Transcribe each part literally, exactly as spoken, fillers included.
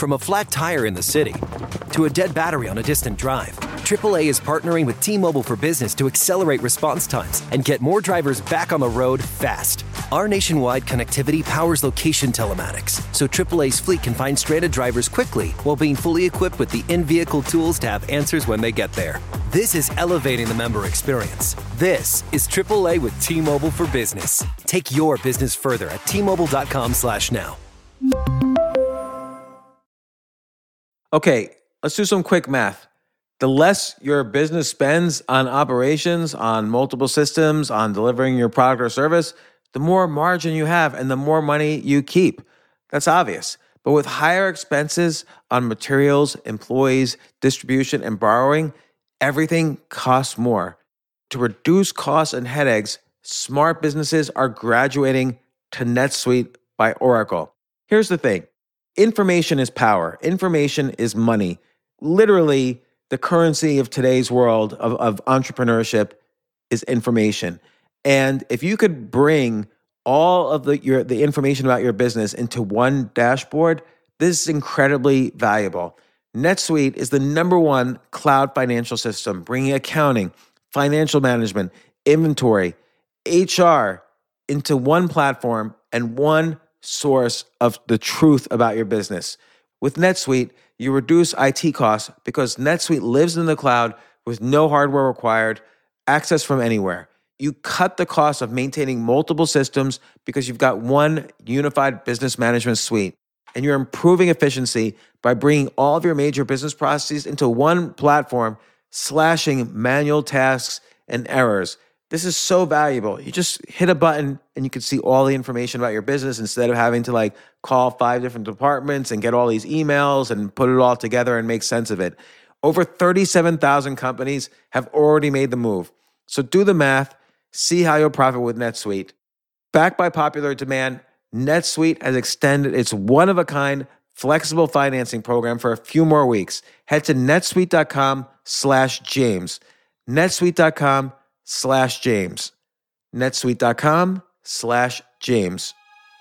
From a flat tire in the city to a dead battery on a distant drive, triple A is partnering with T-Mobile for Business to accelerate response times and get more drivers back on the road fast. Our nationwide connectivity powers location telematics, so triple A's fleet can find stranded drivers quickly while being fully equipped with the in-vehicle tools to have answers when they get there. This is elevating the member experience. This is triple A with T-Mobile for Business. Take your business further at T Mobile dot com slash now. Okay, let's do some quick math. The less your business spends on operations, on multiple systems, on delivering your product or service, the more margin you have and the more money you keep. That's obvious. But with higher expenses on materials, employees, distribution, and borrowing, everything costs more. To reduce costs and headaches, smart businesses are graduating to NetSuite by Oracle. Here's the thing. Information is power. Information is money. Literally, the currency of today's world of, of entrepreneurship is information. And if you could bring all of the your the information about your business into one dashboard, this is incredibly valuable. NetSuite is the number one cloud financial system, bringing accounting, financial management, inventory, H R into one platform and one source of the truth about your business. With NetSuite, you reduce I T costs because NetSuite lives in the cloud with no hardware required, access from anywhere. You cut the cost of maintaining multiple systems because you've got one unified business management suite. And you're improving efficiency by bringing all of your major business processes into one platform, slashing manual tasks and errors. This is so valuable. You just hit a button and you can see all the information about your business instead of having to like call five different departments and get all these emails and put it all together and make sense of it. Over thirty-seven thousand companies have already made the move. So do the math, see how you'll profit with NetSuite. Backed by popular demand, NetSuite has extended its one-of-a-kind flexible financing program for a few more weeks. Head to netsuite.com slash James. netsuite.com slash James. netsuite.com slash James.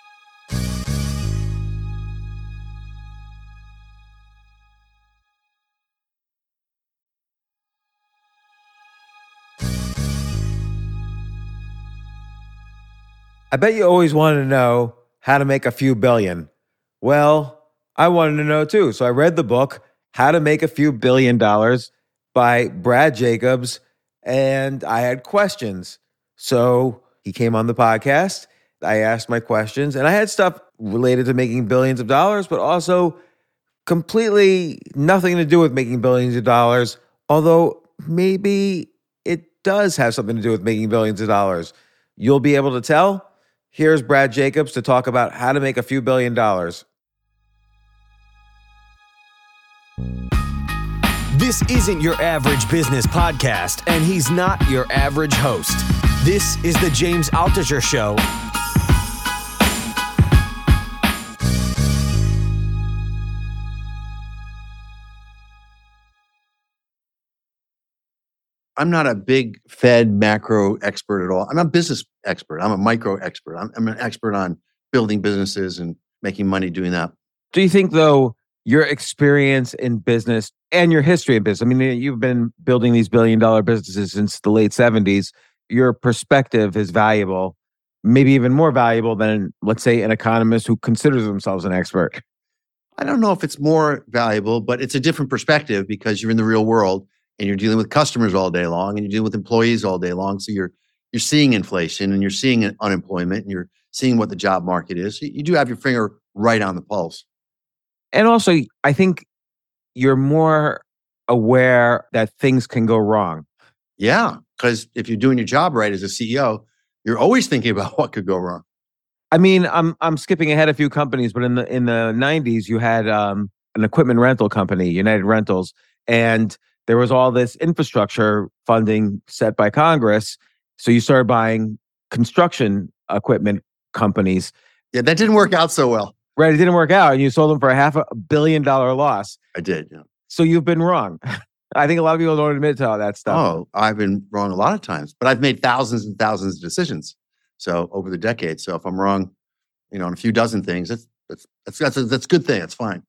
I bet you always wanted to know how to make a few billion. Well, I wanted to know too. So I read the book, How to Make a Few Billion Dollars by Brad Jacobs, and I had questions. So he came on the podcast. I asked my questions, and I had stuff related to making billions of dollars, but also completely nothing to do with making billions of dollars, although maybe it does have something to do with making billions of dollars. You'll be able to tell. Here's Brad Jacobs to talk about how to make a few billion dollars. This isn't your average business podcast, and he's not your average host. This is the James Altucher Show. I'm not a big Fed macro expert at all. I'm not a business expert. I'm a micro expert. I'm, I'm an expert on building businesses and making money doing that. Do you think, though, your experience in business and your history in business, I mean, you've been building these billion dollar businesses since the late seventies, your perspective is valuable, maybe even more valuable than, let's say, an economist who considers themselves an expert? I don't know if it's more valuable, but it's a different perspective because you're in the real world and you're dealing with customers all day long and you're dealing with employees all day long. So you're you're seeing inflation and you're seeing unemployment and you're seeing what the job market is. You do have your finger right on the pulse. And also, I think you're more aware that things can go wrong. Yeah, because if you're doing your job right as a C E O, you're always thinking about what could go wrong. I mean, I'm I'm skipping ahead a few companies, but in the in the nineties, you had um, an equipment rental company, United Rentals, and there was all this infrastructure funding set by Congress. So you started buying construction equipment companies. Yeah, that didn't work out so well. Right, it didn't work out, and you sold them for a half a billion dollar loss. I did, yeah. So you've been wrong. I think a lot of people don't admit to all that stuff. Oh, I've been wrong a lot of times, but I've made thousands and thousands of decisions. So over the decades, so if I'm wrong, you know, on a few dozen things, that's that's that's that's, that's a good thing. It's fine.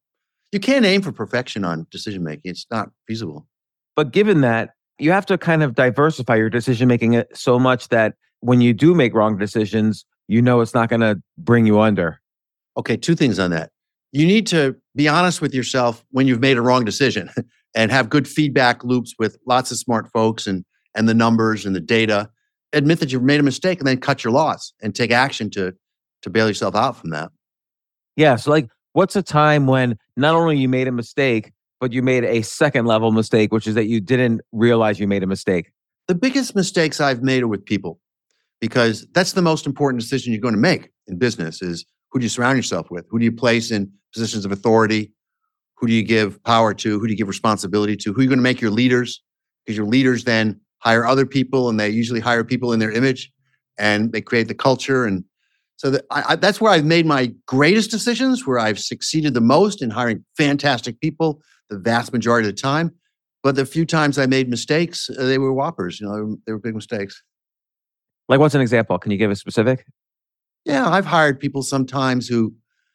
You can't aim for perfection on decision making. It's not feasible. But given that, you have to kind of diversify your decision making so much that when you do make wrong decisions, you know it's not going to bring you under. Okay, two things on that. You need to be honest with yourself when you've made a wrong decision and have good feedback loops with lots of smart folks and, and the numbers and the data. Admit that you've made a mistake and then cut your loss and take action to, to bail yourself out from that. Yeah. So, like, what's a time when not only you made a mistake, but you made a second level mistake, which is that you didn't realize you made a mistake? The biggest mistakes I've made are with people, because that's the most important decision you're going to make in business is who do you surround yourself with? Who do you place in positions of authority? Who do you give power to? Who do you give responsibility to? Who are you going to make your leaders? Because your leaders then hire other people, and they usually hire people in their image, and they create the culture. And so that I, I, that's where I've made my greatest decisions, where I've succeeded the most in hiring fantastic people the vast majority of the time. But the few times I made mistakes, uh, they were whoppers. You know, they were, they were big mistakes. Like, what's an example? Can you give a specific? Yeah, I've hired people sometimes who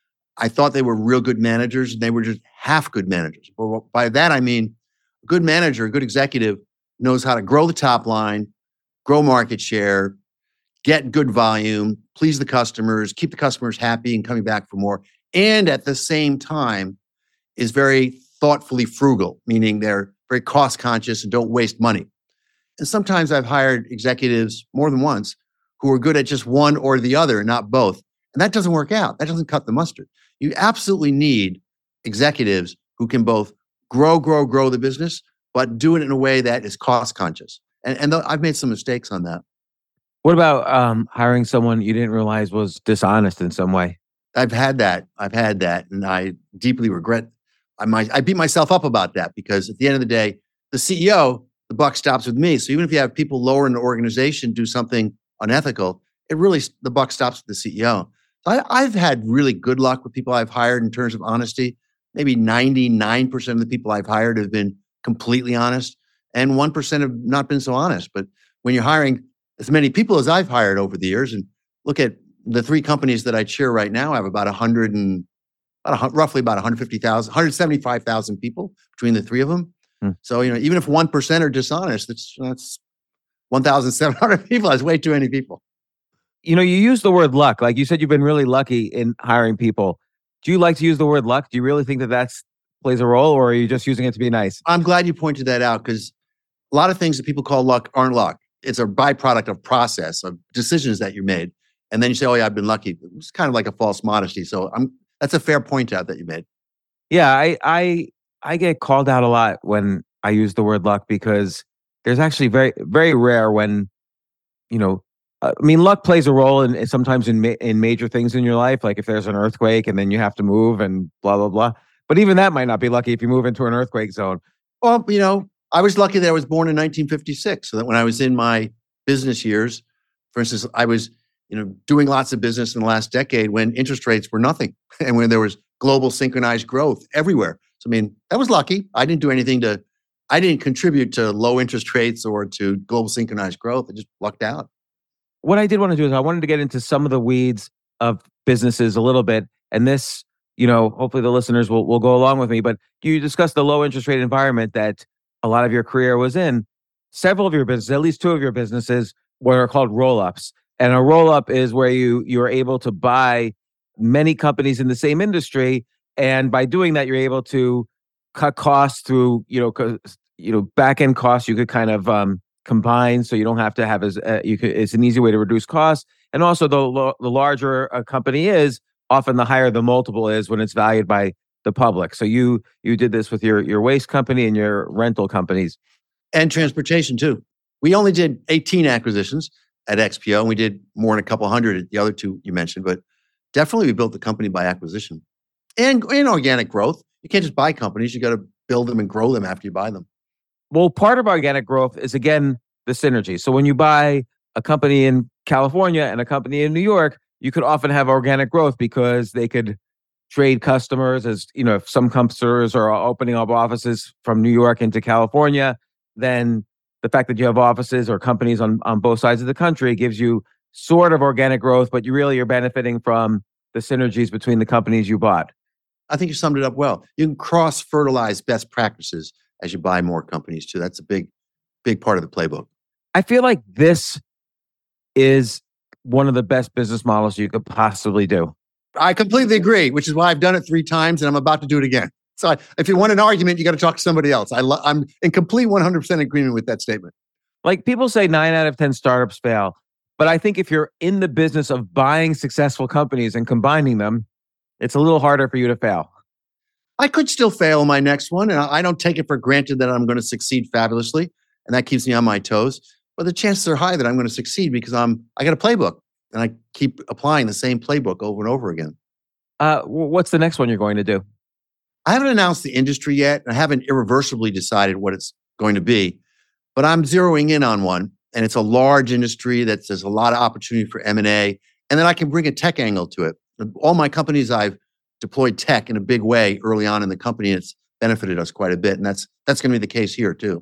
I thought they were real good managers, and they were just half good managers. Well, by that, I mean a good manager, a good executive knows how to grow the top line, grow market share, get good volume, please the customers, keep the customers happy and coming back for more, and at the same time is very thoughtfully frugal, meaning they're very cost conscious and don't waste money. And sometimes I've hired executives more than once who are good at just one or the other, not both. And that doesn't work out. That doesn't cut the mustard. You absolutely need executives who can both grow, grow, grow the business, but do it in a way that is cost conscious. And, and th- I've made some mistakes on that. What about um, hiring someone you didn't realize was dishonest in some way? I've had that. I've had that. And I deeply regret. I might, I beat myself up about that, because at the end of the day, the C E O, the buck stops with me. So even if you have people lower in the organization do something unethical, it really, the buck stops with the C E O. So I, I've had really good luck with people I've hired in terms of honesty. Maybe ninety-nine percent of the people I've hired have been completely honest, and one percent have not been so honest. But when you're hiring as many people as I've hired over the years, and look at the three companies that I chair right now, I have about one hundred and about a, roughly about one hundred fifty thousand, one hundred seventy-five thousand people between the three of them. Hmm. So, you know, even if one percent are dishonest, that's, that's one thousand seven hundred people. That's way too many people. You know, you use the word luck. Like you said, you've been really lucky in hiring people. Do you like to use the word luck? Do you really think that that plays a role, or are you just using it to be nice? I'm glad you pointed that out, because a lot of things that people call luck aren't luck. It's a byproduct of process, of decisions that you made. And then you say, oh yeah, I've been lucky. It's kind of like a false modesty. So I'm, that's a fair point out that you made. Yeah, I, I, I get called out a lot when I use the word luck, because there's actually very, very rare when, you know, I mean, luck plays a role in sometimes in ma- in major things in your life, like if there's an earthquake and then you have to move and blah, blah, blah. But even that might not be lucky if you move into an earthquake zone. Well, you know, I was lucky that I was born in nineteen fifty-six. So that when I was in my business years, for instance, I was, you know, doing lots of business in the last decade when interest rates were nothing and when there was global synchronized growth everywhere. So, I mean, that was lucky. I didn't do anything to, I didn't contribute to low interest rates or to global synchronized growth. I just lucked out. What I did want to do is I wanted to get into some of the weeds of businesses a little bit. And this, you know, hopefully the listeners will, will go along with me. But you discussed the low interest rate environment that a lot of your career was in. Several of your businesses, at least two of your businesses, were called roll-ups. And a roll-up is where you you are able to buy many companies in the same industry. And by doing that, you're able to cut costs through, you know, you know, back-end costs you could kind of um, combine, so you don't have to have as uh, you could. It's an easy way to reduce costs, and also the lo- the larger a company is, often the higher the multiple is when it's valued by the public. So you you did this with your your waste company and your rental companies, and transportation too. We only did eighteen acquisitions at X P O, and we did more than a couple hundred at the other two you mentioned. But definitely, we built the company by acquisition and and organic growth. You can't just buy companies; you got to build them and grow them after you buy them. Well, part of organic growth is, again, the synergy. So when you buy a company in California and a company in New York, you could often have organic growth because they could trade customers. As you know, if some customers are opening up offices from New York into California, then the fact that you have offices or companies on, on both sides of the country gives you sort of organic growth, but you really are benefiting from the synergies between the companies you bought. I think you summed it up well. You can cross-fertilize best practices as you buy more companies too. That's a big, big part of the playbook. I feel like this is one of the best business models you could possibly do. I completely agree, which is why I've done it three times and I'm about to do it again. So I, if you want an argument, you got to talk to somebody else. I lo- I'm in complete one hundred percent agreement with that statement. Like people say nine out of ten startups fail. But I think if you're in the business of buying successful companies and combining them, it's a little harder for you to fail. I could still fail in my next one. And I don't take it for granted that I'm going to succeed fabulously. And that keeps me on my toes. But the chances are high that I'm going to succeed because I'm, I got a playbook and I keep applying the same playbook over and over again. Uh, what's the next one you're going to do? I haven't announced the industry yet. I haven't irreversibly decided what it's going to be, but I'm zeroing in on one. And it's a large industry that there's a lot of opportunity for M and A. And then I can bring a tech angle to it. All my companies, I've deployed tech in a big way early on in the company. It's benefited us quite a bit. And that's that's going to be the case here too.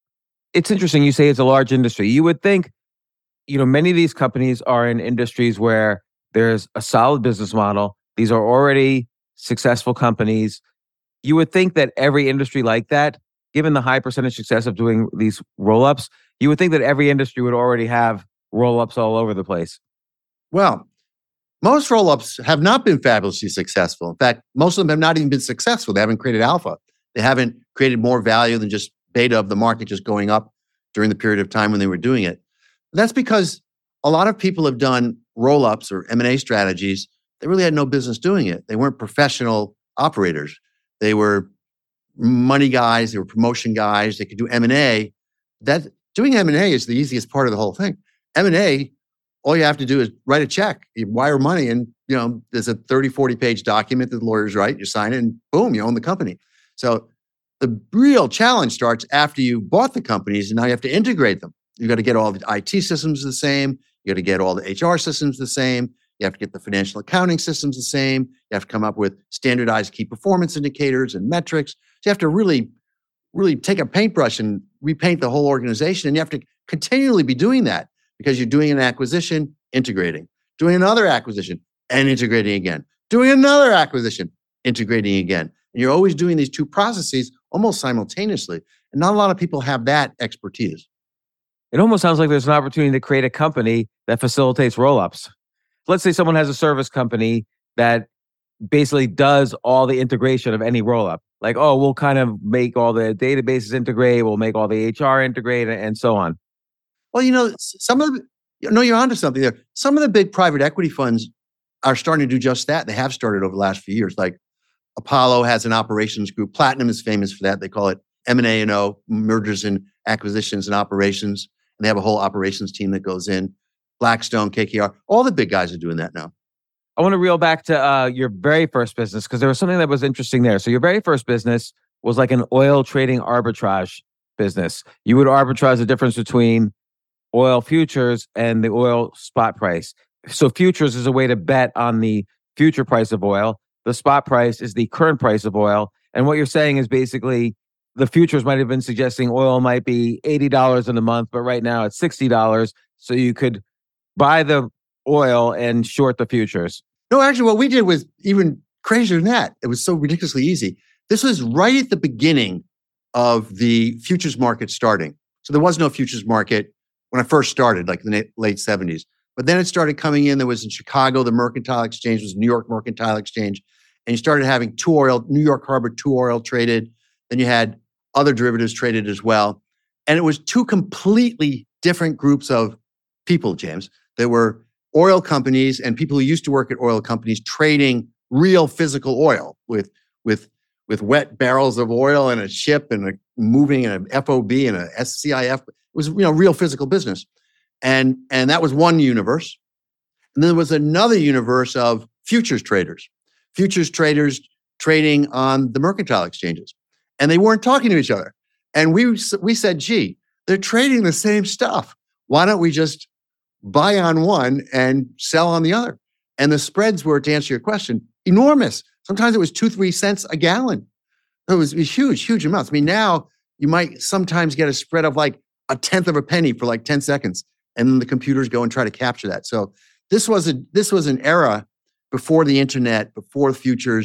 It's interesting. You say it's a large industry. You would think, you know, many of these companies are in industries where there's a solid business model. These are already successful companies. You would think that every industry like that, given the high percentage success of doing these roll-ups, you would think that every industry would already have roll-ups all over the place. Well, most roll-ups have not been fabulously successful. In fact, most of them have not even been successful. They haven't created alpha. They haven't created more value than just beta of the market just going up during the period of time when they were doing it. That's because a lot of people have done roll-ups or M and A strategies. They really had no business doing it. They weren't professional operators. They were money guys. They were promotion guys. They could do M and A. That doing M and A is the easiest part of the whole thing. M and A, all you have to do is write a check. You wire money and, you know, there's a thirty, forty page document that the lawyers write. You sign it and boom, you own the company. So the real challenge starts after you bought the companies and now you have to integrate them. You got to get all the I T systems the same. You got to get all the H R systems the same. You have to get the financial accounting systems the same. You have to come up with standardized key performance indicators and metrics. So you have to really, really take a paintbrush and repaint the whole organization. And you have to continually be doing that because you're doing an acquisition, integrating, doing another acquisition and integrating again, doing another acquisition, integrating again. And you're always doing these two processes almost simultaneously. And not a lot of people have that expertise. It almost sounds like there's an opportunity to create a company that facilitates roll-ups. Let's say someone has a service company that basically does all the integration of any roll-up. Like, oh, we'll kind of make all the databases integrate, we'll make all the H R integrate, and so on. Well, you know, some of the, you know, you're onto something there. Some of the big private equity funds are starting to do just that. They have started over the last few years. Like Apollo has an operations group. Platinum is famous for that. They call it M and A and O, mergers and acquisitions and operations. And they have a whole operations team that goes in. Blackstone, K K R, all the big guys are doing that now. I want to reel back to uh, your very first business because there was something that was interesting there. So your very first business was like an oil trading arbitrage business. You would arbitrage the difference between oil futures and the oil spot price. So futures is a way to bet on the future price of oil. The spot price is the current price of oil. And what you're saying is basically the futures might have been suggesting oil might be eighty dollars in a month, but right now it's sixty dollars. So you could buy the oil and short the futures. No, actually, what we did was even crazier than that. It was so ridiculously easy. This was right at the beginning of the futures market starting. So there was no futures market when I first started, like in the late seventies. But then it started coming in. There was in Chicago, the Mercantile Exchange was New York Mercantile Exchange. And you started having two oil, New York Harbor two oil traded. Then you had other derivatives traded as well. And it was two completely different groups of people, James. There were oil companies and people who used to work at oil companies trading real physical oil with, with, with wet barrels of oil and a ship and a moving and an F O B and a S C I F. It was, you know, real physical business. And, and that was one universe. And then there was another universe of futures traders, futures traders trading on the mercantile exchanges. And they weren't talking to each other. And we, we said, gee, they're trading the same stuff. Why don't we just buy on one and sell on the other? And the spreads were, to answer your question, enormous. Sometimes it was two, three cents a gallon. It was huge, huge amounts. I mean, now you might sometimes get a spread of like a tenth of a penny for like ten seconds. And then the computers go and try to capture that. So this was a this was an era before the internet, before futures,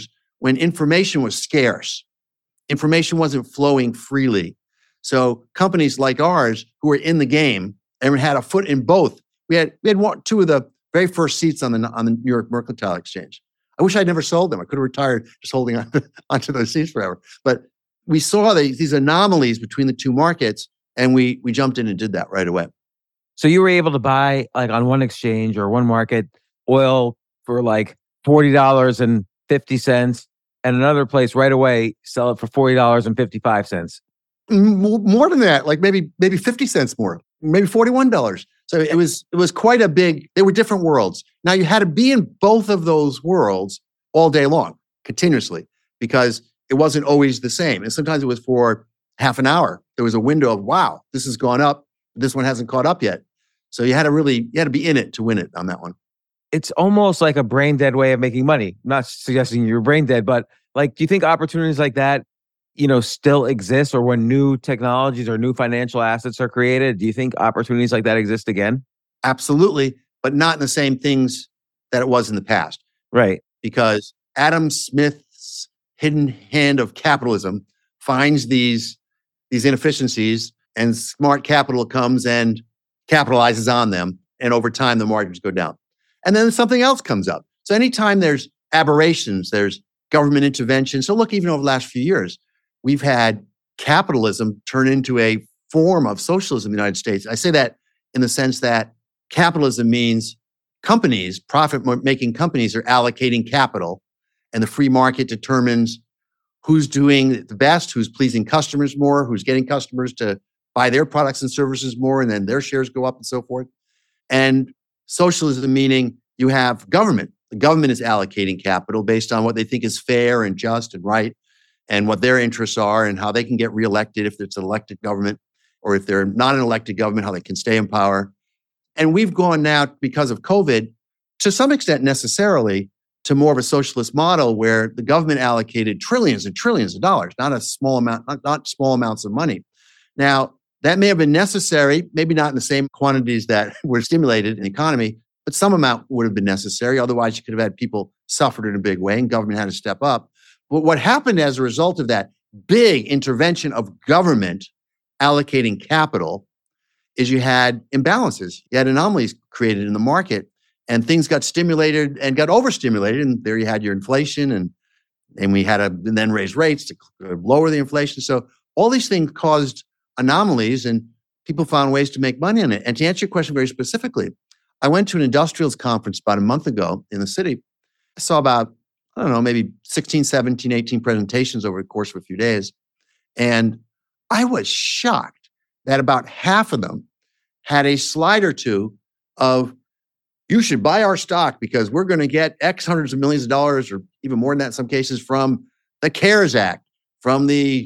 when information was scarce. Information wasn't flowing freely. So companies like ours who were in the game and had a foot in both, we had we had one, two of the very first seats on the on the New York Mercantile Exchange. I wish I'd never sold them. I could have retired just holding on to, onto those seats forever. But we saw the, these anomalies between the two markets, and we we jumped in and did that right away. So you were able to buy, like on one exchange or one market, oil for like forty dollars and fifty cents, and another place right away sell it for forty dollars and fifty-five cents. More, more than that, like maybe maybe fifty cents more, maybe forty-one dollars. So it was it was quite a big, they were different worlds. Now you had to be in both of those worlds all day long, continuously, because it wasn't always the same. And sometimes it was for half an hour. There was a window of, wow, this has gone up. This one hasn't caught up yet. So you had to really, you had to be in it to win it on that one. It's almost like a brain dead way of making money. I'm not suggesting you're brain dead, but like, do you think opportunities like that, you know, still exist, or when new technologies or new financial assets are created, do you think opportunities like that exist again? Absolutely, but not in the same things that it was in the past. Right. Because Adam Smith's hidden hand of capitalism finds these, these inefficiencies, and smart capital comes and capitalizes on them. And over time, the margins go down. And then something else comes up. So anytime there's aberrations, there's government intervention. So look, even over the last few years, we've had capitalism turn into a form of socialism in the United States. I say that in the sense that capitalism means companies, profit-making companies, are allocating capital, and the free market determines who's doing the best, who's pleasing customers more, who's getting customers to buy their products and services more, and then their shares go up and so forth. And socialism meaning you have government. The government is allocating capital based on what they think is fair and just and right, and what their interests are, and how they can get reelected if it's an elected government, or if they're not an elected government, how they can stay in power. And we've gone now, because of COVID, to some extent necessarily, to more of a socialist model where the government allocated trillions and trillions of dollars, not a small amount, not, not small amounts of money. Now, that may have been necessary, maybe not in the same quantities that were stimulated in the economy, but some amount would have been necessary. Otherwise, you could have had people suffered in a big way, and government had to step up. But what happened as a result of that big intervention of government allocating capital is you had imbalances. You had anomalies created in the market, and things got stimulated and got overstimulated. And there you had your inflation, and, and we had to then raise rates to lower the inflation. So all these things caused anomalies, and people found ways to make money on it. And to answer your question very specifically, I went to an industrials conference about a month ago in the city. I saw about, I don't know, maybe sixteen, seventeen, eighteen presentations over the course of a few days. And I was shocked that about half of them had a slide or two of, you should buy our stock because we're going to get X hundreds of millions of dollars, or even more than that in some cases, from the CARES Act, from the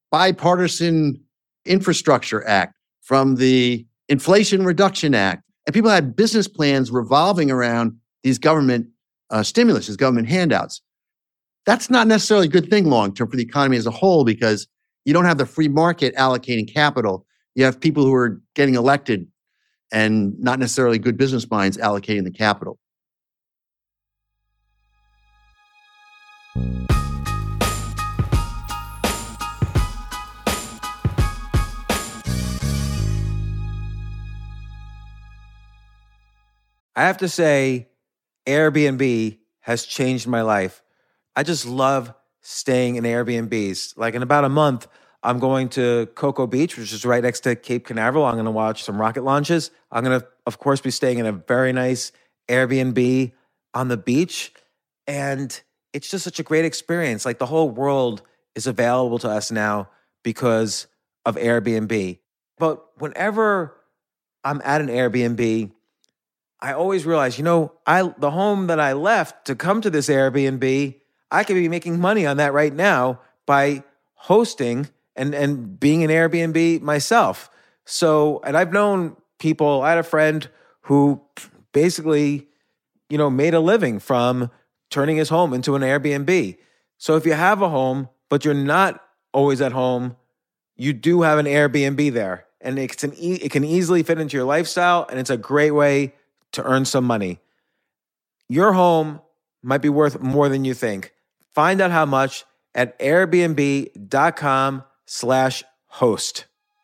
Bipartisan Infrastructure Act, from the Inflation Reduction Act. And people had business plans revolving around these government uh, stimulus, these government handouts. That's not necessarily a good thing long-term for the economy as a whole, because you don't have the free market allocating capital. You have people who are getting elected and not necessarily good business minds allocating the capital. I have to say, Airbnb has changed my life. I just love staying in Airbnbs. Like in about a month, I'm going to Cocoa Beach, which is right next to Cape Canaveral. I'm going to watch some rocket launches. I'm going to, of course, be staying in a very nice Airbnb on the beach. And it's just such a great experience. Like the whole world is available to us now because of Airbnb. But whenever I'm at an Airbnb, I always realize, you know, I the home that I left to come to this Airbnb, I could be making money on that right now by hosting and, and being an Airbnb myself. So, and I've known people, I had a friend who basically, you know, made a living from turning his home into an Airbnb. So if you have a home, but you're not always at home, you do have an Airbnb there. And it's an e- it can easily fit into your lifestyle, and it's a great way to earn some money. Your home might be worth more than you think. Find out how much at airbnb.com slash host.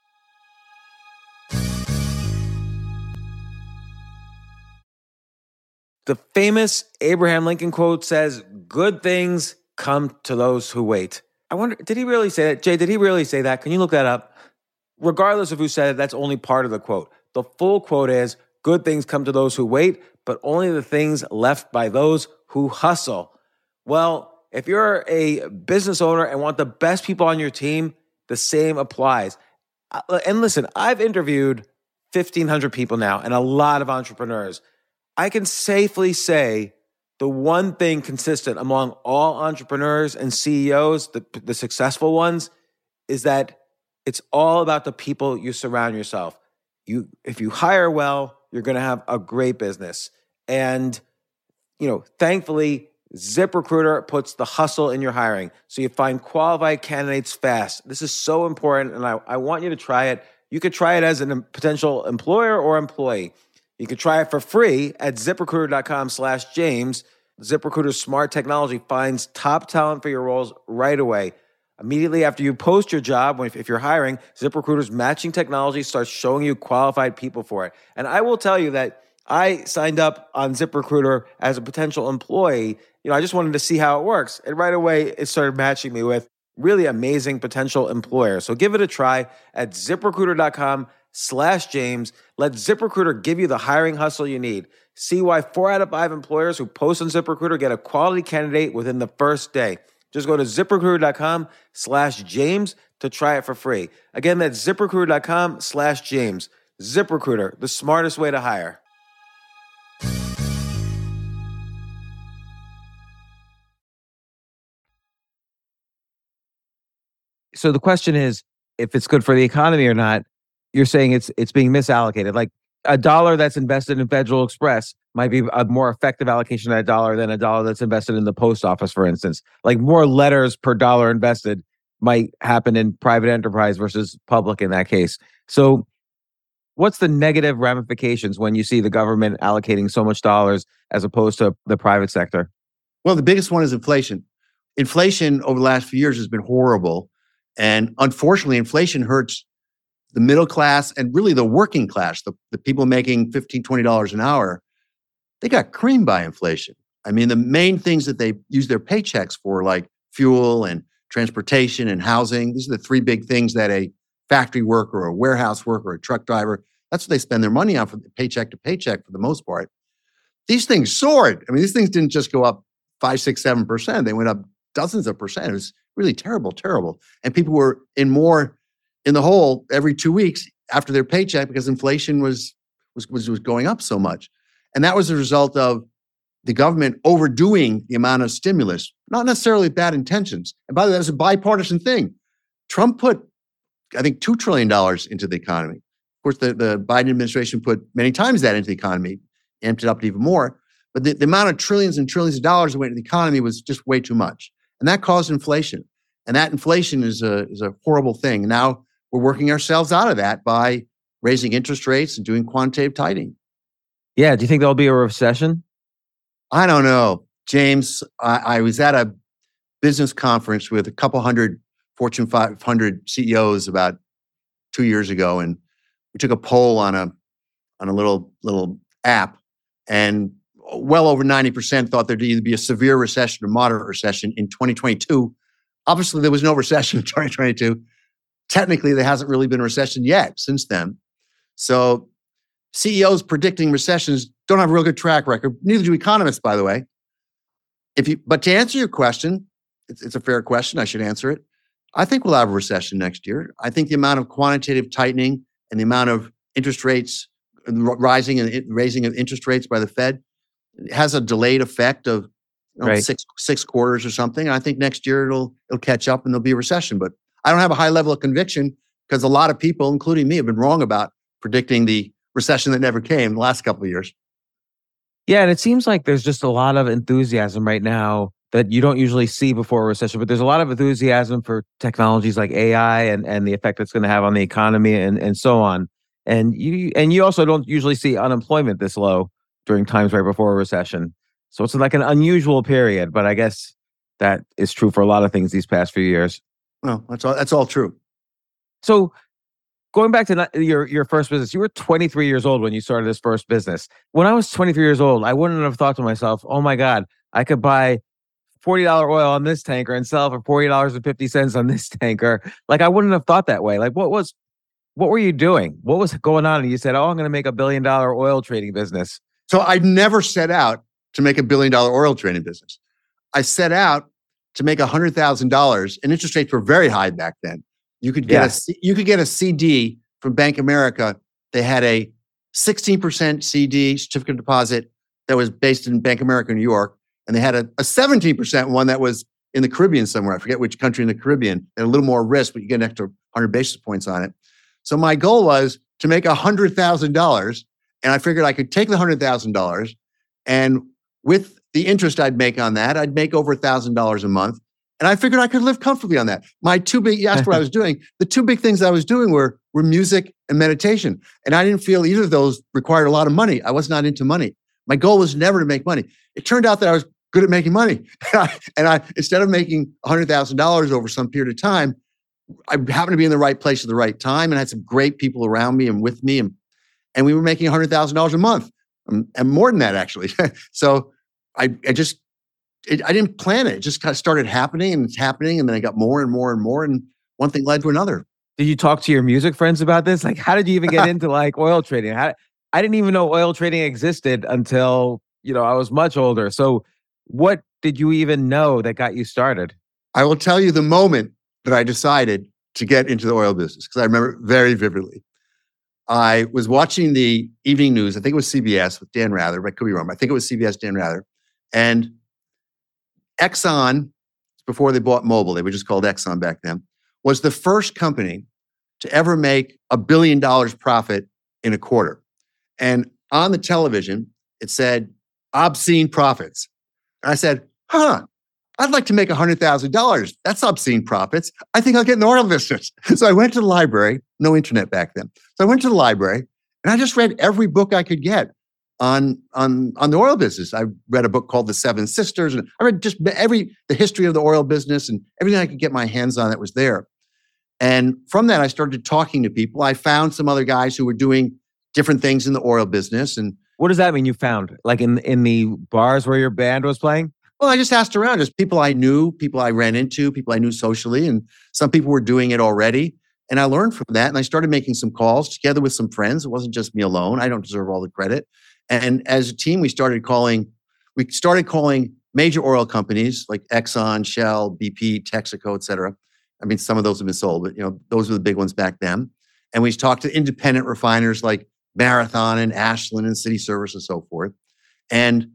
The famous Abraham Lincoln quote says, "Good things come to those who wait." I wonder, did he really say that? Jay, did he really say that? Can you look that up? Regardless of who said it, that's only part of the quote. The full quote is, "Good things come to those who wait, but only the things left by those who hustle." Well, if you're a business owner and want the best people on your team, the same applies. And listen, I've interviewed fifteen hundred people now and a lot of entrepreneurs. I can safely say the one thing consistent among all entrepreneurs and C E Os, the, the successful ones, is that it's all about the people you surround yourself. You, if you hire well, you're going to have a great business. And, you know, thankfully, ZipRecruiter puts the hustle in your hiring. So you find qualified candidates fast. This is so important, and I, I want you to try it. You could try it as a potential employer or employee. You can try it for free at ZipRecruiter.com slash James. ZipRecruiter's smart technology finds top talent for your roles right away. Immediately after you post your job, if you're hiring, ZipRecruiter's matching technology starts showing you qualified people for it. And I will tell you that I signed up on ZipRecruiter as a potential employee. You know, I just wanted to see how it works. And right away, it started matching me with really amazing potential employers. So give it a try at ZipRecruiter.com slash James. Let ZipRecruiter give you the hiring hustle you need. See why four out of five employers who post on ZipRecruiter get a quality candidate within the first day. Just go to ZipRecruiter.com slash James to try it for free. Again, that's ZipRecruiter.com slash James. ZipRecruiter, the smartest way to hire. So the question is, if it's good for the economy or not. You're saying it's it's being misallocated. Like a dollar that's invested in Federal Express might be a more effective allocation of that dollar than a dollar that's invested in the post office, for instance. Like more letters per dollar invested might happen in private enterprise versus public in that case. So what's the negative ramifications when you see the government allocating so much dollars as opposed to the private sector? Well, the biggest one is inflation. Inflation over the last few years has been horrible. And unfortunately, inflation hurts the middle class and really the working class, the, the people making fifteen dollars, twenty dollars an hour. They got creamed by inflation. I mean, the main things that they use their paychecks for, like fuel and transportation and housing, these are the three big things that a factory worker or a warehouse worker or a truck driver, that's what they spend their money on, from paycheck to paycheck for the most part. These things soared. I mean, these things didn't just go up five, six, seven percent. They went up dozens of percent. It was really terrible, terrible. And people were in more in the hole every two weeks after their paycheck because inflation was, was, was, was going up so much. And that was a result of the government overdoing the amount of stimulus, not necessarily bad intentions. And by the way, that was a bipartisan thing. Trump put, I think, two trillion dollars into the economy. Of course, the, the Biden administration put many times that into the economy, amped it up even more. But the, the amount of trillions and trillions of dollars that went into the economy was just way too much. And that caused inflation. And that inflation is a, is a horrible thing. Now we're working ourselves out of that by raising interest rates and doing quantitative tightening. Yeah. Do you think there'll be a recession? I don't know. James, I, I was at a business conference with a couple hundred Fortune five hundred C E Os about two years ago. And we took a poll on a, on a little, little app, and well over ninety percent thought there'd either be a severe recession or moderate recession in twenty twenty-two. Obviously, there was no recession in twenty twenty-two. Technically, there hasn't really been a recession yet since then. So C E Os predicting recessions don't have a real good track record. Neither do economists, by the way. If you, but to answer your question, it's, it's a fair question. I should answer it. I think we'll have a recession next year. I think the amount of quantitative tightening and the amount of interest rates rising and raising of interest rates by the Fed has a delayed effect of you know, right. six six quarters or something. And I think next year it'll it'll catch up and there'll be a recession. But I don't have a high level of conviction because a lot of people, including me, have been wrong about predicting the recession that never came the last couple of years. Yeah, and it seems like there's just a lot of enthusiasm right now that you don't usually see before a recession, but there's a lot of enthusiasm for technologies like A I and, and the effect it's going to have on the economy and, and so on. And you and you also don't usually see unemployment this low during times right before a recession. So it's like an unusual period, but I guess that is true for a lot of things these past few years. Well, that's all. That's all true. So going back to not- your your first business, you were twenty-three years old when you started this first business. When I was twenty-three years old, I wouldn't have thought to myself, "Oh my God, I could buy forty dollars oil on this tanker and sell for forty dollars and fifty cents on this tanker." Like I wouldn't have thought that way. Like what was what were you doing? What was going on? And you said, "Oh, I'm going to make a billion dollar oil trading business." So I never set out to make a billion dollar oil trading business. I set out to make one hundred thousand dollars, and interest rates were very high back then. You could get Yeah. a C- you could get a C D from Bank of America. They had a sixteen percent C D, certificate of deposit, that was based in Bank of America, New York, and they had a, a seventeen percent one that was in the Caribbean somewhere. I forget which country in the Caribbean. And a little more risk, but you get an extra one hundred basis points on it. So my goal was to make one hundred thousand dollars, and I figured I could take the one hundred thousand dollars, and with the interest I'd make on that, I'd make over one thousand dollars a month. And I figured I could live comfortably on that. My two big, you asked what I was doing. The two big things I was doing were, were music and meditation. And I didn't feel either of those required a lot of money. I was not into money. My goal was never to make money. It turned out that I was good at making money. And I, instead of making one hundred thousand dollars over some period of time, I happened to be in the right place at the right time and had some great people around me and with me. And, and we were making one hundred thousand dollars a month, um, and more than that, actually. So I, I just, it, I didn't plan it. It just kind of started happening and it's happening. And then I got more and more and more. And one thing led to another. Did you talk to your music friends about this? Like, how did you even get into like oil trading? How, I didn't even know oil trading existed until, you know, I was much older. So what did you even know that got you started? I will tell you the moment that I decided to get into the oil business, because I remember very vividly. I was watching the evening news. I think it was C B S with Dan Rather, but I could be wrong. I think it was C B S, Dan Rather. And Exxon, before they bought Mobil, they were just called Exxon back then, was the first company to ever make a billion dollars profit in a quarter. And on the television, it said, obscene profits. And I said, huh, I'd like to make one hundred thousand dollars. That's obscene profits. I think I'll get in the oil business. So I went to the library, no internet back then. So I went to the library and I just read every book I could get on, on, on the oil business. I read a book called The Seven Sisters, and I read just every, the history of the oil business and everything I could get my hands on that was there. And from that, I started talking to people. I found some other guys who were doing different things in the oil business. And what does that mean you found? Like in, in the bars where your band was playing? Well, I just asked around, just people I knew, people I ran into, people I knew socially, and some people were doing it already. And I learned from that, and I started making some calls together with some friends. It wasn't just me alone. I don't deserve all the credit. And as a team, we started calling, we started calling major oil companies like Exxon, Shell, B P, Texaco, et cetera. I mean, some of those have been sold, but you know, those were the big ones back then. And we talked to independent refiners like Marathon and Ashland and City Service and so forth. And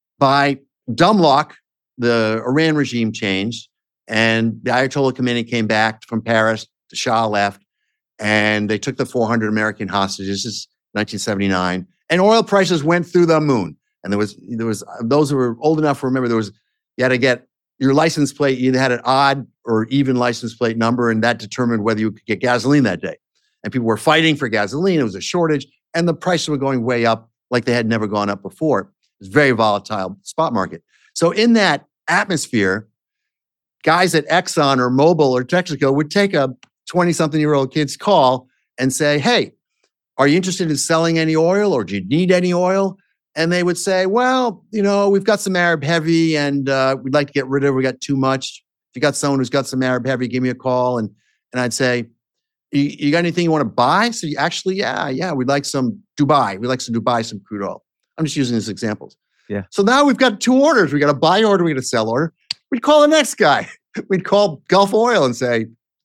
by dumb luck, the Iran regime changed, and the Ayatollah Khomeini came back from Paris. The Shah left, and they took the four hundred American hostages. This is nineteen seventy-nine, and oil prices went through the moon. And there was there was those who were old enough to remember, there was you had to get your license plate. You either had an odd or even license plate number, and that determined whether you could get gasoline that day. And people were fighting for gasoline. It was a shortage, and the prices were going way up like they had never gone up before. It was a very volatile spot market. So in that atmosphere, guys at Exxon or Mobil or Texaco would take a twenty-something-year-old kid's call and say, hey, are you interested in selling any oil, or do you need any oil? And they would say, well, you know, we've got some Arab heavy and uh, we'd like to get rid of it. We got too much. If you got someone who's got some Arab heavy, give me a call. And and I'd say, you, you got anything you want to buy? So you actually, yeah, yeah, we'd like some Dubai. We'd like some Dubai, some crude oil. I'm just using these examples. Yeah. So now we've got two orders. We got a buy order, we got a sell order. We'd call the next guy. We'd call Gulf Oil and say,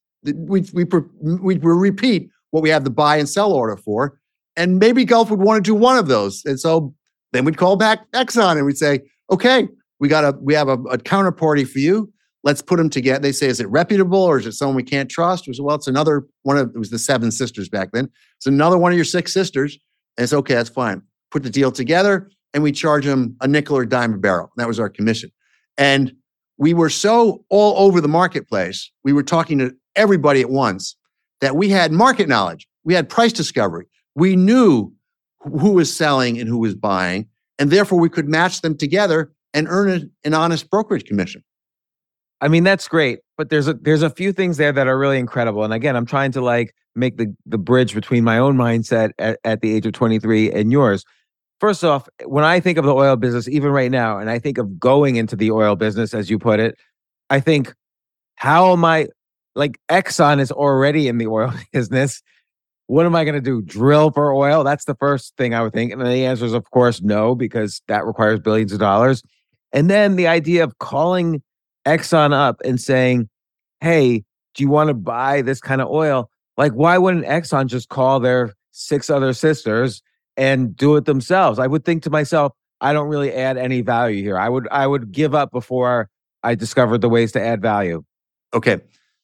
we we we repeat what we have the buy and sell order for, and maybe Gulf would want to do one of those. And so then we'd call back Exxon and we'd say, okay, we got a we have a, a counterparty for you. Let's put them together. They say, is it reputable or is it someone we can't trust? We said, well, it's another one of it was the Seven Sisters back then. It's another one of your six sisters. And it's okay, that's fine. Put the deal together. And we charge them a nickel or a dime a barrel. That was our commission. And we were so all over the marketplace, we were talking to everybody at once, that we had market knowledge. We had price discovery. We knew who was selling and who was buying, and therefore we could match them together and earn a, an honest brokerage commission. I mean, that's great, but there's a there's a few things there that are really incredible. And again, I'm trying to like make the the bridge between my own mindset at, at the age of twenty-three and yours. First off, when I think of the oil business, even right now, and I think of going into the oil business, as you put it, I think, how am I, like Exxon is already in the oil business. What am I going to do? Drill for oil? That's the first thing I would think. And the answer is, of course, no, because that requires billions of dollars. And then the idea of calling Exxon up and saying, hey, do you want to buy this kind of oil? Like, why wouldn't Exxon just call their six other sisters and do it themselves? I would think to myself, I don't really add any value here. I would I would give up before I discovered the ways to add value. Okay.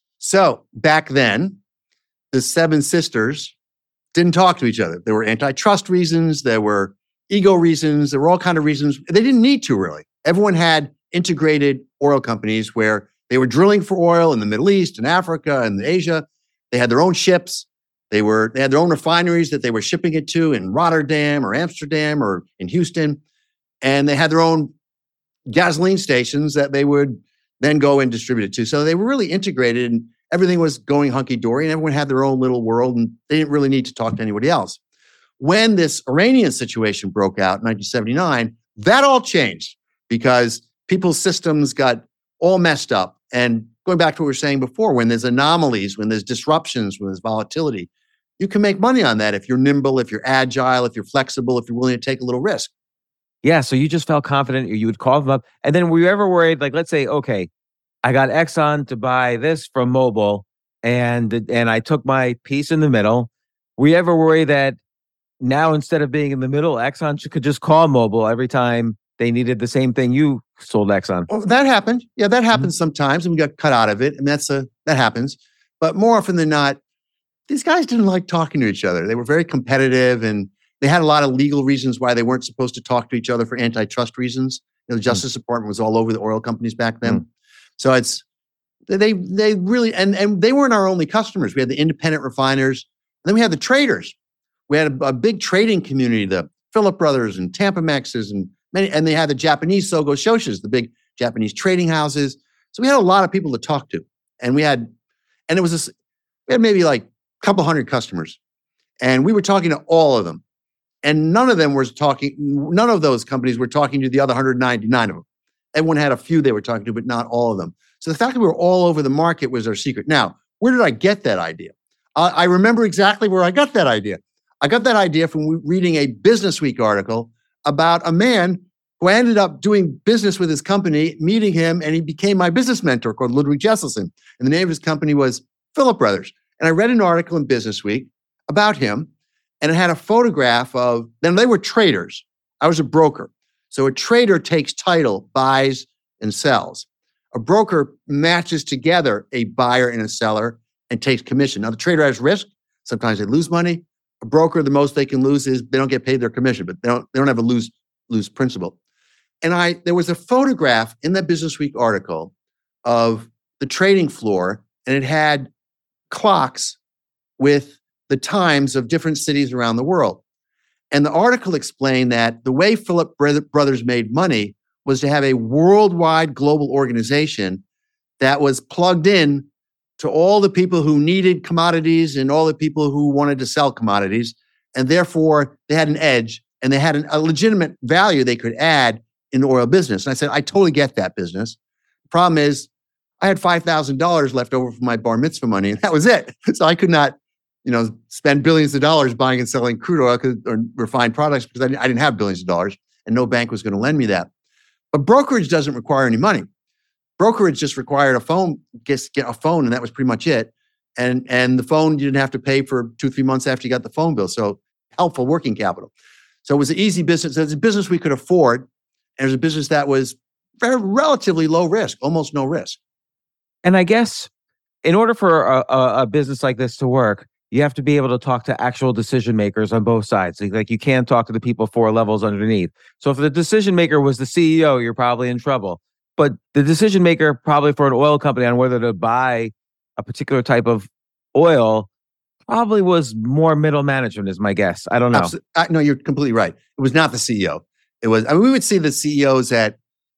So back then, the seven sisters didn't talk to each other. There were antitrust reasons. There were ego reasons. There were all kinds of reasons. They didn't need to, really. Everyone had integrated oil companies where they were drilling for oil in the Middle East and Africa and Asia. They had their own ships. They were they had their own refineries that they were shipping it to in Rotterdam or Amsterdam or in Houston. And they had their own gasoline stations that they would then go and distribute it to. So they were really integrated and everything was going hunky-dory and everyone had their own little world and they didn't really need to talk to anybody else. When this Iranian situation broke out in nineteen seventy-nine, that all changed because people's systems got all messed up. And going back to what we were saying before, when there's anomalies, when there's disruptions, when there's volatility, you can make money on that if you're nimble, if you're agile, if you're flexible, if you're willing to take a little risk. Yeah, so you just felt confident you would call them up. And then were you ever worried, like, let's say, okay, I got Exxon to buy this from Mobil and, and I took my piece in the middle. Were you ever worried that now instead of being in the middle, Exxon could just call Mobil every time they needed the same thing you sold Exxon? Well, that happened. Yeah, that happens mm-hmm. sometimes and we got cut out of it. And that's a, that happens. But more often than not, these guys didn't like talking to each other. They were very competitive and they had a lot of legal reasons why they weren't supposed to talk to each other for antitrust reasons. You know, the Justice mm. Department was all over the oil companies back then. Mm. So it's, they they really, and, and they weren't our only customers. We had the independent refiners. And then we had the traders. We had a, a big trading community, the Philip Brothers and Tampamexes and many, and they had the Japanese Sogo Shoshis, the big Japanese trading houses. So we had a lot of people to talk to. And we had, and it was this, we had maybe like a couple hundred customers. And we were talking to all of them. And none of them was talking, none of those companies were talking to the other one hundred ninety-nine of them. Everyone had a few they were talking to, but not all of them. So the fact that we were all over the market was our secret. Now, where did I get that idea? Uh, I remember exactly where I got that idea. I got that idea from reading a Business Week article about a man who I ended up doing business with his company, meeting him, and he became my business mentor called Ludwig Jesselson. And the name of his company was Philip Brothers. And I read an article in Business Week about him. And it had a photograph of, then they were traders. I was a broker. So a trader takes title, buys and sells. A broker matches together a buyer and a seller and takes commission. Now the trader has risk. Sometimes they lose money. A broker, the most they can lose is they don't get paid their commission, but they don't, they don't have a lose, lose principle. And I, there was a photograph in that Business Week article of the trading floor and it had clocks with the times of different cities around the world. And the article explained that the way Philip Brothers made money was to have a worldwide global organization that was plugged in to all the people who needed commodities and all the people who wanted to sell commodities. And therefore, they had an edge and they had an, a legitimate value they could add in the oil business. And I said, I totally get that business. The problem is, I had five thousand dollars left over from my bar mitzvah money, and that was it. So I could not you know, spend billions of dollars buying and selling crude oil or refined products because I didn't, I didn't have billions of dollars and no bank was going to lend me that. But brokerage doesn't require any money. Brokerage just required a phone, get, get a phone, and that was pretty much it. And, and the phone, you didn't have to pay for two, three months after you got the phone bill. So helpful working capital. So it was an easy business. It was a business we could afford. And it was a business that was very relatively low risk, almost no risk. And I guess in order for a, a, a business like this to work, you have to be able to talk to actual decision makers on both sides. Like, like you can't talk to the people four levels underneath. So if the decision maker was the C E O, you're probably in trouble. But the decision maker probably for an oil company on whether to buy a particular type of oil probably was more middle management is my guess. I don't know. Absolutely. I, no, you're completely right. It was not the C E O. It was, I mean, we would see the C E Os at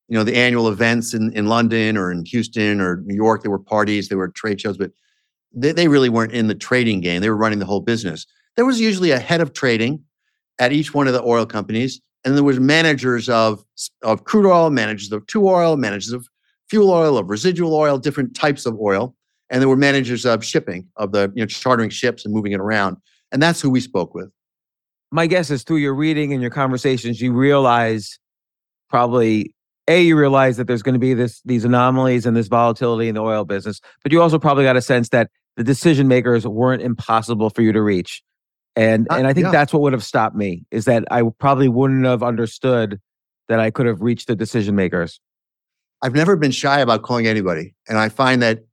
you know, the annual events in, in London or in Houston or New York. There were parties, there were trade shows, but they, they really weren't in the trading game. They were running the whole business. There was usually a head of trading at each one of the oil companies, and there was managers of, of crude oil, managers of two oil, managers of fuel oil, of residual oil, different types of oil. And there were managers of shipping, of the, you know, chartering ships and moving it around. And that's who we spoke with. My guess is through your reading and your conversations, you realize probably, A, you realize that there's going to be this these anomalies and this volatility in the oil business, but you also probably got a sense that the decision makers weren't impossible for you to reach. And Uh, and I think yeah. that's what would have stopped me, is that I probably wouldn't have understood that I could have reached the decision makers. I've never been shy about calling anybody. And I find that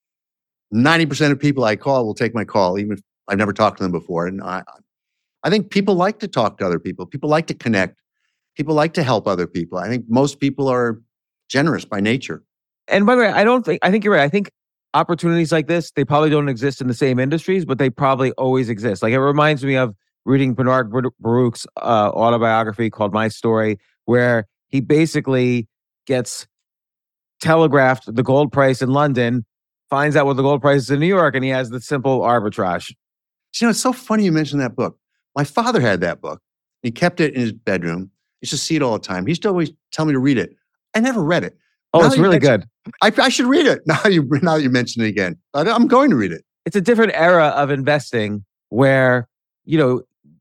ninety percent of people I call will take my call, even if I've never talked to them before. And I, I think people like to talk to other people. People like to connect. People like to help other people. I think most people are generous by nature. And by the way, I don't think, I think you're right. I think opportunities like this, they probably don't exist in the same industries, but they probably always exist. Like, it reminds me of reading Bernard Bar- Baruch's uh, autobiography called My Story, where he basically gets telegraphed the gold price in London, finds out what the gold price is in New York, and he has the simple arbitrage. You know, it's so funny you mentioned that book. My father had that book. He kept it in his bedroom. He used to see it all the time. He used to always tell me to read it. I never read it. Oh, Now it's that you really mention- good. I, I should read it. Now you now that you mention it again. I, I'm going to read it. It's a different era of investing where, you know,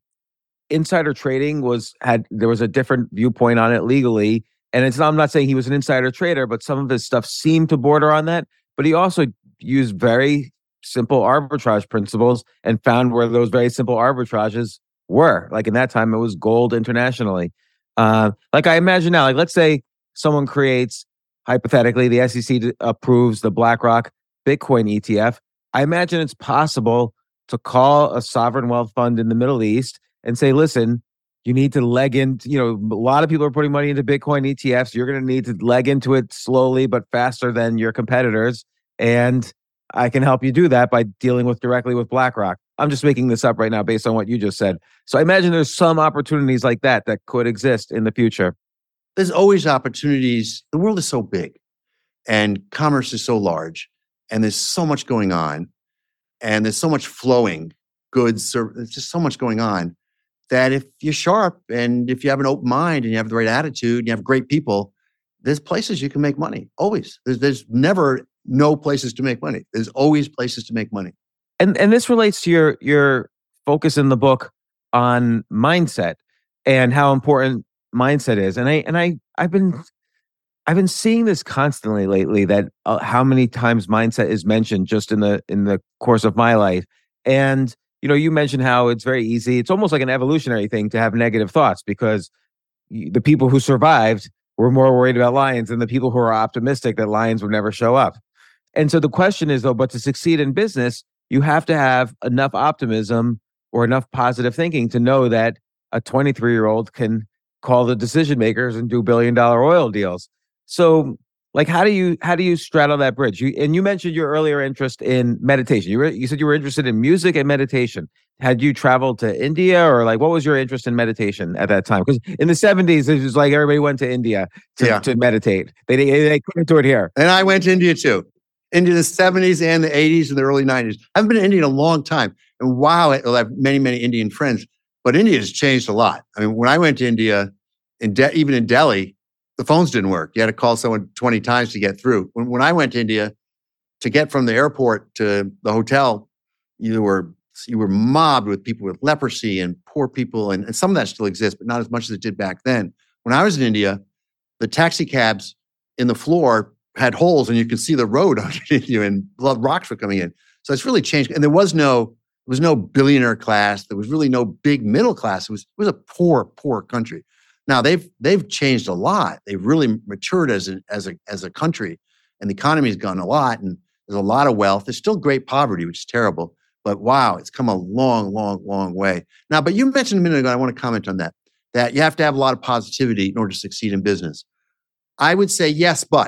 insider trading was had there was a different viewpoint on it legally. And it's I'm not saying he was an insider trader, but some of his stuff seemed to border on that. But he also used very simple arbitrage principles and found where those very simple arbitrages were. Like in that time, it was gold internationally. Uh, like I imagine now, like let's say someone creates, hypothetically, the S E C approves the BlackRock Bitcoin E T F. I imagine it's possible to call a sovereign wealth fund in the Middle East and say, listen, you need to leg in, you know, a lot of people are putting money into Bitcoin E T Fs. You're going to need to leg into it slowly, but faster than your competitors. And I can help you do that by dealing with directly with BlackRock. I'm just making this up right now based on what you just said. So I imagine there's some opportunities like that that could exist in the future. There's always opportunities. The world is so big and commerce is so large and there's so much going on and there's so much flowing goods. Ser- There's just so much going on that if you're sharp and if you have an open mind and you have the right attitude and you have great people, there's places you can make money. Always. There's, there's never no places to make money. There's always places to make money. And and this relates to your your focus in the book on mindset and how important mindset is. And I and I I've been I've been seeing this constantly lately, that uh, how many times mindset is mentioned just in the in the course of my life. And you know, you mentioned how it's very easy. It's almost like an evolutionary thing to have negative thoughts because y- the people who survived were more worried about lions than the people who are optimistic that lions would never show up. And so the question is, though, but to succeed in business, you have to have enough optimism or enough positive thinking to know that a twenty-three-year-old can call the decision makers and do billion-dollar oil deals. So, like, how do you how do you straddle that bridge? You and you mentioned your earlier interest in meditation. You were, you said you were interested in music and meditation. Had you traveled to India, or like what was your interest in meditation at that time? Because in the seventies, it was like everybody went to India to, Yeah. to meditate. They they couldn't do it here. And I went to India too. Into the seventies and the eighties and the early nineties. I haven't been to India in a long time. And wow, I have many, many Indian friends. But India has changed a lot. I mean, when I went to India, in De- even in Delhi, the phones didn't work. You had to call someone twenty times to get through. When, when I went to India, to get from the airport to the hotel, you were you were mobbed with people with leprosy and poor people. And, and some of that still exists, but not as much as it did back then. When I was in India, the taxi cabs in the floor had holes and you could see the road underneath you and blood rocks were coming in. So it's really changed. And there was no, there was no billionaire class. There was really no big middle class. It was, it was a poor, poor country. Now they've, they've changed a lot. They've really matured as a, as a, as a country, and the economy's gone a lot, and there's a lot of wealth. There's still great poverty, which is terrible, but wow, it's come a long, long, long way. Now, but you mentioned a minute ago, I want to comment on that, that you have to have a lot of positivity in order to succeed in business. I would say yes, but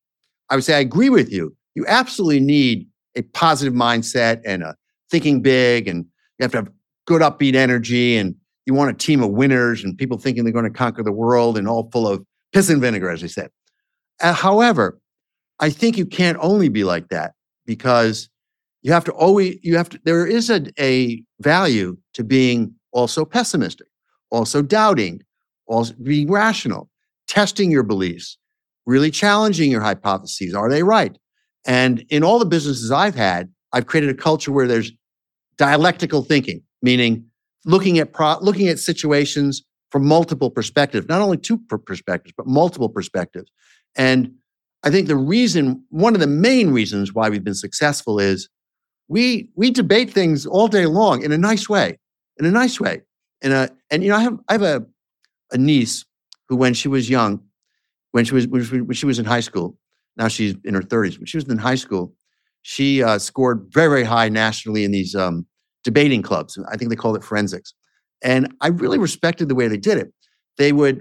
I would say I agree with you. You absolutely need a positive mindset and a thinking big, and you have to have good upbeat energy, and you want a team of winners and people thinking they're going to conquer the world and all full of piss and vinegar, as they said. Uh, however, I think you can't only be like that because you have to always, you have to, there is a, a value to being also pessimistic, also doubting, also being rational, testing your beliefs, really challenging your hypotheses. Are they right? And in all the businesses I've had, I've created a culture where there's dialectical thinking, meaning looking at pro- looking at situations from multiple perspectives, not only two per- perspectives, but multiple perspectives. And I think the reason, one of the main reasons why we've been successful is we we debate things all day long in a nice way, in a nice way. In a, and you know, I have I have a, a niece who, when she was young, when she was when she, when she was in high school, now she's in her thirties. When she was in high school, she uh, scored very very high nationally in these um, debating clubs. I think they called it forensics, and I really respected the way they did it. They would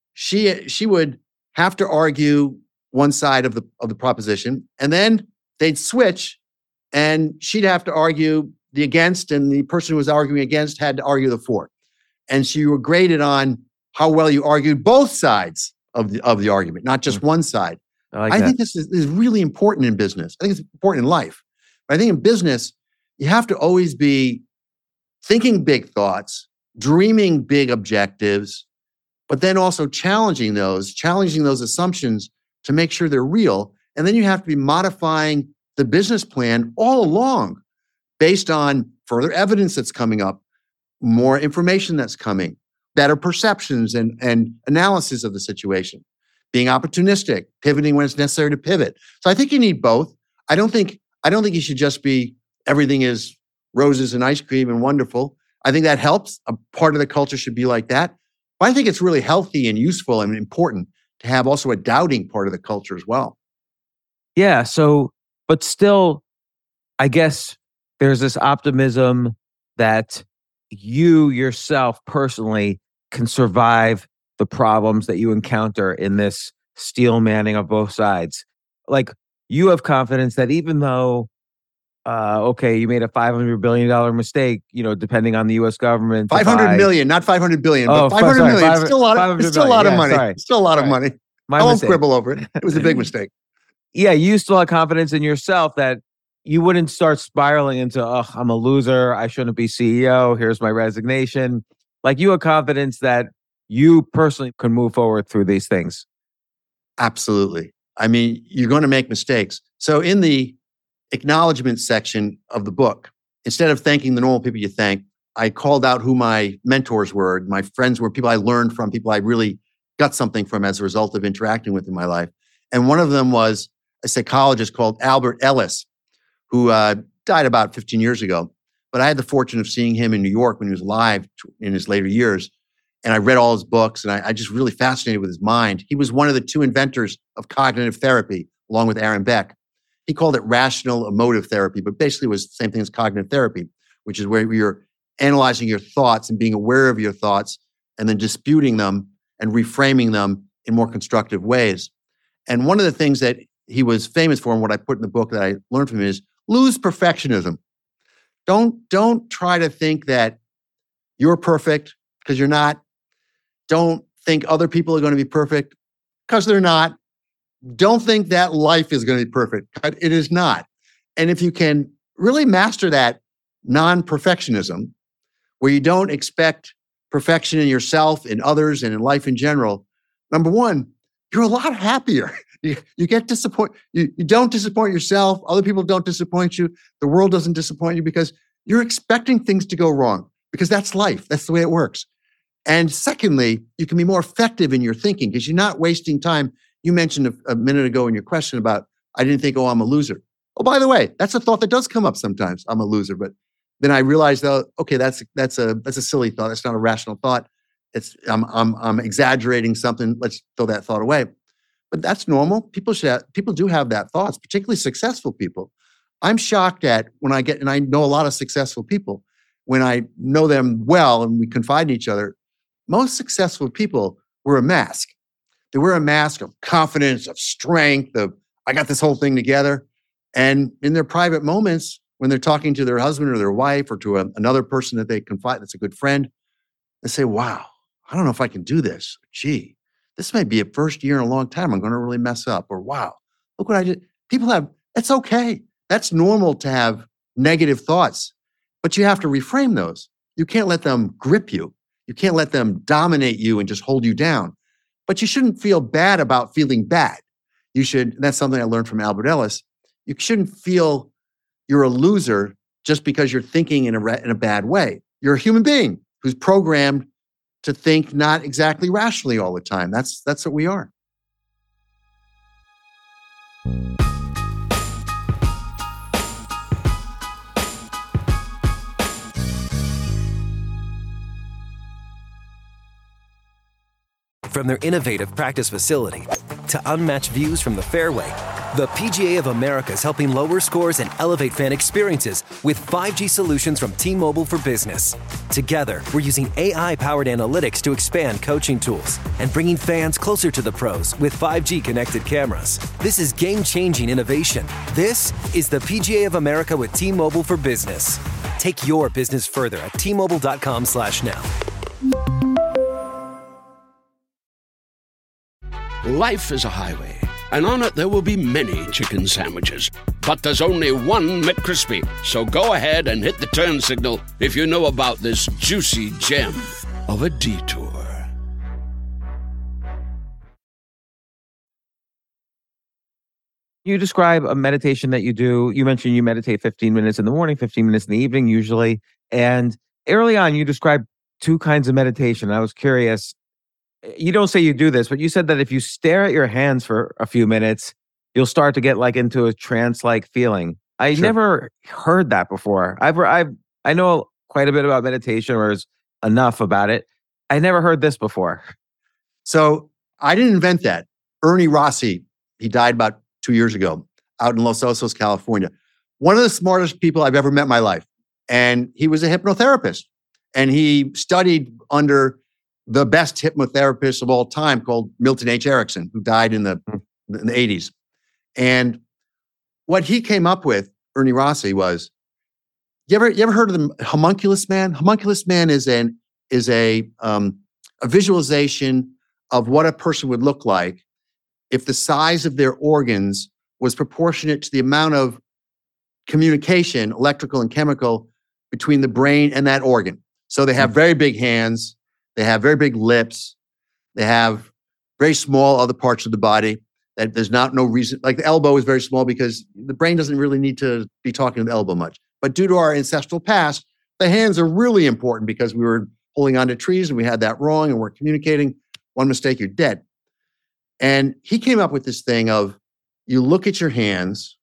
she she would have to argue one side of the of the proposition, and then they'd switch, and she'd have to argue the against, and the person who was arguing against had to argue the for. And so you were graded on how well you argued both sides of the of the argument, not just one side. I, like I that. think this is, is really important in business. I think it's important in life. But I think in business, you have to always be thinking big thoughts, dreaming big objectives, but then also challenging those, challenging those assumptions to make sure they're real. And then you have to be modifying the business plan all along based on further evidence that's coming up, more information that's coming, better perceptions and, and analysis of the situation, being opportunistic, pivoting when it's necessary to pivot. So I think you need both. I don't think I don't think you should just be everything is roses and ice cream and wonderful. I think that helps. A part of the culture should be like that. But I think it's really healthy and useful and important to have also a doubting part of the culture as well. Yeah. So, but still, I guess there's this optimism that you yourself personally can survive the problems that you encounter in this steel manning of both sides. Like, you have confidence that even though, uh, okay, you made a five hundred billion dollars mistake, you know, depending on the U S government. five hundred million, not five hundred billion, oh, but five hundred sorry, million. It's still a lot of, it's still a lot of yeah, money. Sorry. It's still a lot sorry. of money. My I won't mistake. quibble over it. It was a big mistake. Yeah, you still have confidence in yourself that you wouldn't start spiraling into, oh, I'm a loser. I shouldn't be C E O. Here's my resignation. Like, you have confidence that you personally can move forward through these things. Absolutely. I mean, you're going to make mistakes. So in the acknowledgement section of the book, instead of thanking the normal people you thank, I called out who my mentors were, my friends were, people I learned from, people I really got something from as a result of interacting with in my life. And one of them was a psychologist called Albert Ellis, who uh, died about fifteen years ago. But I had the fortune of seeing him in New York when he was alive in his later years. And I read all his books, and I, I just really fascinated with his mind. He was one of the two inventors of cognitive therapy, along with Aaron Beck. He called it rational emotive therapy, but basically it was the same thing as cognitive therapy, which is where you're analyzing your thoughts and being aware of your thoughts and then disputing them and reframing them in more constructive ways. And one of the things that he was famous for, and what I put in the book that I learned from him, is lose perfectionism. Don't, don't try to think that you're perfect, because you're not. Don't think other people are going to be perfect, because they're not. Don't think that life is going to be perfect. It is not. And if you can really master that non-perfectionism, where you don't expect perfection in yourself, in others, and in life in general, number one, you're a lot happier. You, you get disappoint. You, you don't disappoint yourself. Other people don't disappoint you. The world doesn't disappoint you because you're expecting things to go wrong, because that's life. That's the way it works. And secondly, you can be more effective in your thinking because you're not wasting time. You mentioned a, a minute ago in your question about, I didn't think, oh, I'm a loser. Oh, by the way, that's a thought that does come up sometimes. I'm a loser. But then I realized, though, okay, that's that's a that's a silly thought. That's not a rational thought. It's I'm I'm I'm exaggerating something. Let's throw that thought away. But that's normal. People should have, people do have that thoughts, particularly successful people. I'm shocked at when I get, and I know a lot of successful people, when I know them well and we confide in each other, most successful people wear a mask. They wear a mask of confidence, of strength, of, I got this whole thing together. And in their private moments, when they're talking to their husband or their wife or to a, another person that they confide, that's a good friend, they say, wow, I don't know if I can do this. Gee, this may be a first year in a long time. I'm going to really mess up. Or, wow, look what I did. People have, that's okay. That's normal to have negative thoughts, but you have to reframe those. You can't let them grip you. You can't let them dominate you and just hold you down. But you shouldn't feel bad about feeling bad. You should, that's something I learned from Albert Ellis. You shouldn't feel you're a loser just because you're thinking in a, in a bad way. You're a human being who's programmed to think not exactly rationally all the time. That's, that's what we are. From their innovative practice facility to unmatched views from the fairway, the P G A of America is helping lower scores and elevate fan experiences with five G solutions from T-Mobile for Business. Together, we're using A I-powered analytics to expand coaching tools and bringing fans closer to the pros with five G connected cameras. This is game-changing innovation. This is the P G A of America with T-Mobile for Business. Take your business further at T Mobile dot com slash now. Life is a highway, and on it there will be many chicken sandwiches. But there's only one McCrispy. So go ahead and hit the turn signal if you know about this juicy gem of a detour. You describe a meditation that you do. You mentioned you meditate fifteen minutes in the morning, fifteen minutes in the evening usually. And early on, you described two kinds of meditation. I was curious. You don't say you do this, but you said that if you stare at your hands for a few minutes, you'll start to get like into a trance-like feeling. I Sure. never heard that before. I've, I've, I know quite a bit about meditation, or is enough about it. I never heard this before. So I didn't invent that. Ernie Rossi, he died about two years ago out in Los Osos, California. One of the smartest people I've ever met in my life. And he was a hypnotherapist. And he studied under the best hypnotherapist of all time called Milton H. Erickson, who died in the, in the eighties. And what he came up with, Ernie Rossi, was, you ever, you ever heard of the homunculus man? Homunculus man is an is a um, a visualization of what a person would look like if the size of their organs was proportionate to the amount of communication, electrical and chemical, between the brain and that organ. So they have very big hands. They have very big lips. They have very small other parts of the body that there's not no reason. Like the elbow is very small because the brain doesn't really need to be talking to the elbow much. But due to our ancestral past, the hands are really important because we were holding onto trees and we had that wrong and we're communicating. One mistake, you're dead. And he came up with this thing of you look at your hands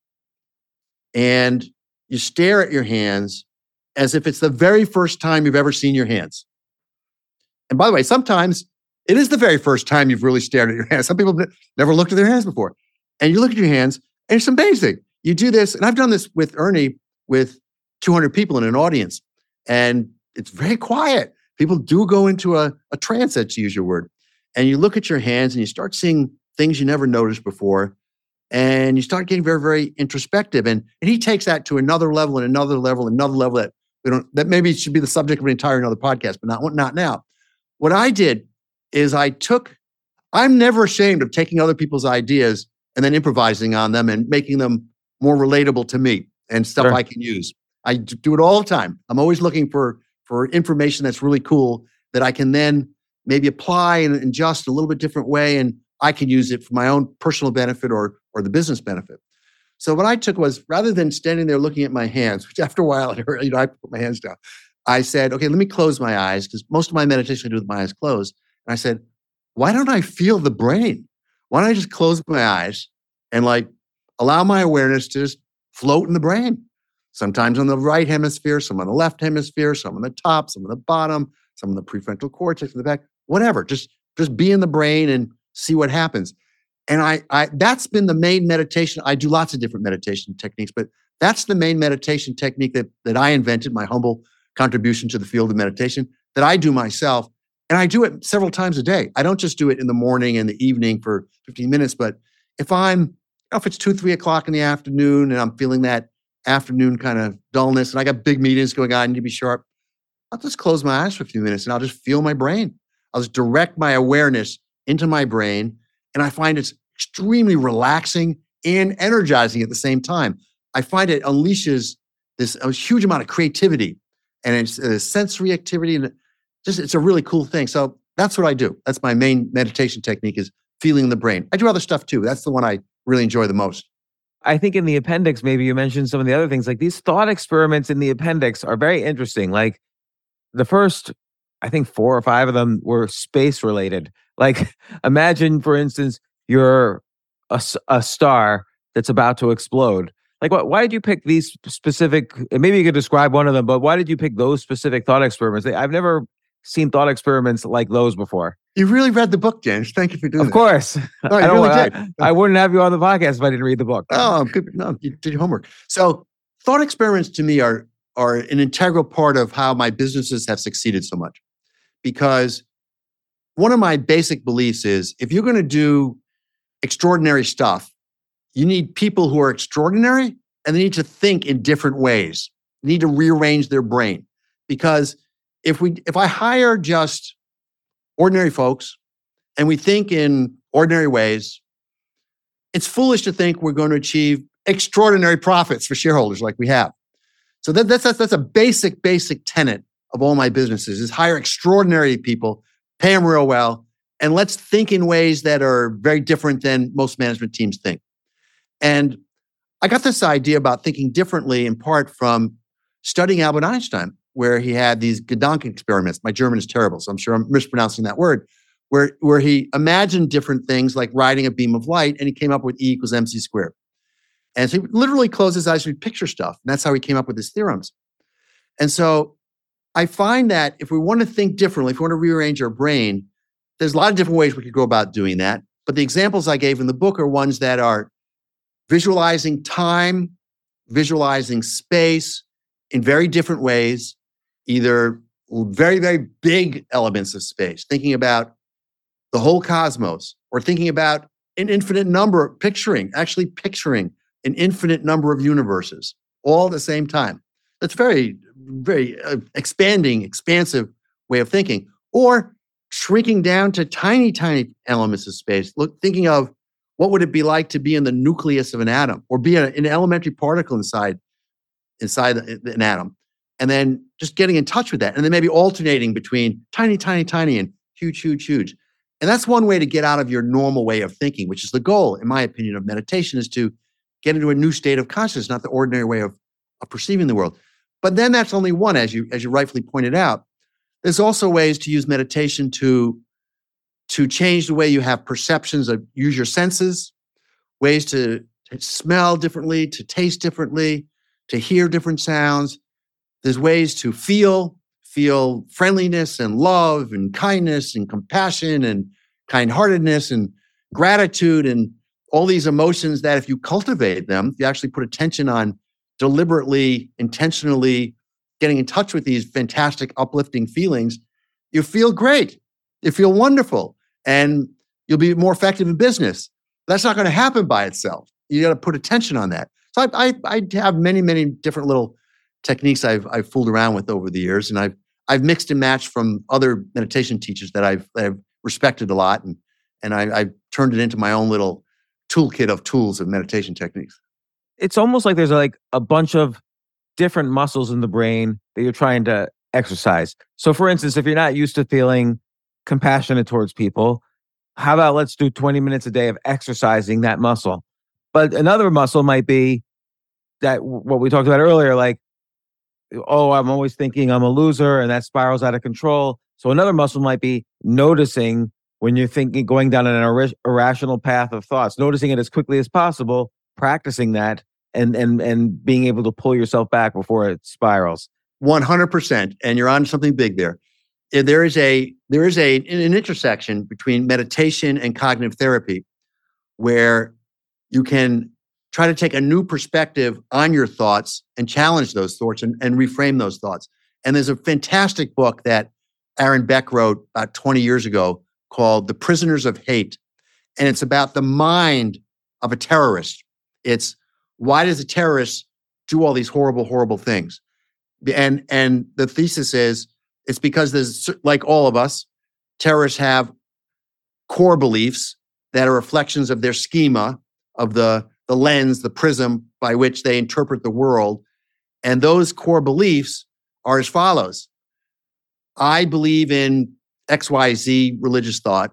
and you stare at your hands as if it's the very first time you've ever seen your hands. And by the way, sometimes it is the very first time you've really stared at your hands. Some people have never looked at their hands before. And you look at your hands, and it's amazing. You do this, and I've done this with Ernie with two hundred people in an audience, and it's very quiet. People do go into a, a trance, to use your word. And you look at your hands, and you start seeing things you never noticed before, and you start getting very, very introspective. And, and he takes that to another level and another level, another level that we don't. That maybe should be the subject of an entire another podcast, but not not now. What I did is I took, I'm never ashamed of taking other people's ideas and then improvising on them and making them more relatable to me and stuff Sure. I can use. I d- do it all the time. I'm always looking for, for information that's really cool that I can then maybe apply and adjust a little bit different way, and I can use it for my own personal benefit or, or the business benefit. So what I took was, rather than standing there looking at my hands, which after a while, you know, I put my hands down, I said, okay, let me close my eyes, because most of my meditation I do with my eyes closed. And I said, why don't I feel the brain? Why don't I just close my eyes and like allow my awareness to just float in the brain? Sometimes on the right hemisphere, some on the left hemisphere, some on the top, some on the bottom, some on the prefrontal cortex in the back, whatever. Just, just be in the brain and see what happens. And I, I, that's been the main meditation. I do lots of different meditation techniques, but that's the main meditation technique that, that I invented, my humble contribution to the field of meditation, that I do myself. And I do it several times a day. I don't just do it in the morning and the evening for fifteen minutes, but if I'm, you know, if it's two, three o'clock in the afternoon and I'm feeling that afternoon kind of dullness and I got big meetings going on, I need to be sharp, I'll just close my eyes for a few minutes and I'll just feel my brain. I'll just direct my awareness into my brain, and I find it's extremely relaxing and energizing at the same time. I find it unleashes this a huge amount of creativity, and it's a sensory activity, and just it's a really cool thing. So that's what I do. That's my main meditation technique, is feeling the brain. I do other stuff too. That's the one I really enjoy the most. I think in the appendix, maybe you mentioned some of the other things, like these thought experiments in the appendix are very interesting. Like the first, I think four or five of them were space related. Like imagine, for instance, you're a, a star that's about to explode. Like, what, why did you pick these specific, maybe you could describe one of them, but why did you pick those specific thought experiments? I've never seen thought experiments like those before. You really read the book, James. Thank you for doing that. Of course. No, I, I really did. I, I wouldn't have you on the podcast if I didn't read the book. Oh, good. No, you did your homework. So thought experiments to me are, are an integral part of how my businesses have succeeded so much. Because one of my basic beliefs is if you're going to do extraordinary stuff, you need people who are extraordinary, and they need to think in different ways. They need to rearrange their brain. Because if we, if I hire just ordinary folks and we think in ordinary ways, it's foolish to think we're going to achieve extraordinary profits for shareholders like we have. So that, that's, that's, that's a basic, basic tenet of all my businesses, is hire extraordinary people, pay them real well, and let's think in ways that are very different than most management teams think. And I got this idea about thinking differently in part from studying Albert Einstein, where he had these Gedanken experiments. My German is terrible, so I'm sure I'm mispronouncing that word, where, where he imagined different things like riding a beam of light, and he came up with E equals mc squared. And so he literally closed his eyes and he'd picture stuff. And that's how he came up with his theorems. And so I find that if we want to think differently, if we want to rearrange our brain, there's a lot of different ways we could go about doing that. But the examples I gave in the book are ones that are visualizing time, visualizing space in very different ways, either very, very big elements of space, thinking about the whole cosmos, or thinking about an infinite number, picturing, actually picturing an infinite number of universes all at the same time. That's very, very uh, expanding, expansive way of thinking. Or shrinking down to tiny, tiny elements of space. Look, thinking of what would it be like to be in the nucleus of an atom, or be an, an elementary particle inside, inside an atom, and then just getting in touch with that, and then maybe alternating between tiny, tiny, tiny, and huge, huge, huge. And that's one way to get out of your normal way of thinking, which is the goal, in my opinion, of meditation, is to get into a new state of consciousness, not the ordinary way of, of perceiving the world. But then that's only one, as you as you rightfully pointed out. There's also ways to use meditation to, to change the way you have perceptions, of use your senses, ways to, to smell differently, to taste differently, to hear different sounds. There's ways to feel, feel friendliness and love and kindness and compassion and kind-heartedness and gratitude, and all these emotions that if you cultivate them, if you actually put attention on deliberately, intentionally getting in touch with these fantastic, uplifting feelings, you feel great. You feel wonderful, and you'll be more effective in business. That's not going to happen by itself. You got to put attention on that. So I, I, I have many, many different little techniques I've, I've fooled around with over the years, and I've, I've mixed and matched from other meditation teachers that I've, that I've respected a lot, and, and I, I've turned it into my own little toolkit of tools of meditation techniques. It's almost like there's like a bunch of different muscles in the brain that you're trying to exercise. So for instance, if you're not used to feeling compassionate towards people, how about let's do twenty minutes a day of exercising that muscle? But another muscle might be that what we talked about earlier, like, oh, I'm always thinking I'm a loser, and that spirals out of control. So another muscle might be noticing when you're thinking, going down an ir- irrational path of thoughts, noticing it as quickly as possible, practicing that, and and and being able to pull yourself back before it spirals. one hundred percent. And you're on something big there. There is a there is a an intersection between meditation and cognitive therapy, where you can try to take a new perspective on your thoughts and challenge those thoughts and, and reframe those thoughts. And there's a fantastic book that Aaron Beck wrote about twenty years ago called The Prisoners of Hate. And it's about the mind of a terrorist. It's why does a terrorist do all these horrible, horrible things? And, and the thesis is it's because there's, like all of us, terrorists have core beliefs that are reflections of their schema, of the, the lens, the prism by which they interpret the world. And those core beliefs are as follows. I believe in X Y Z religious thought.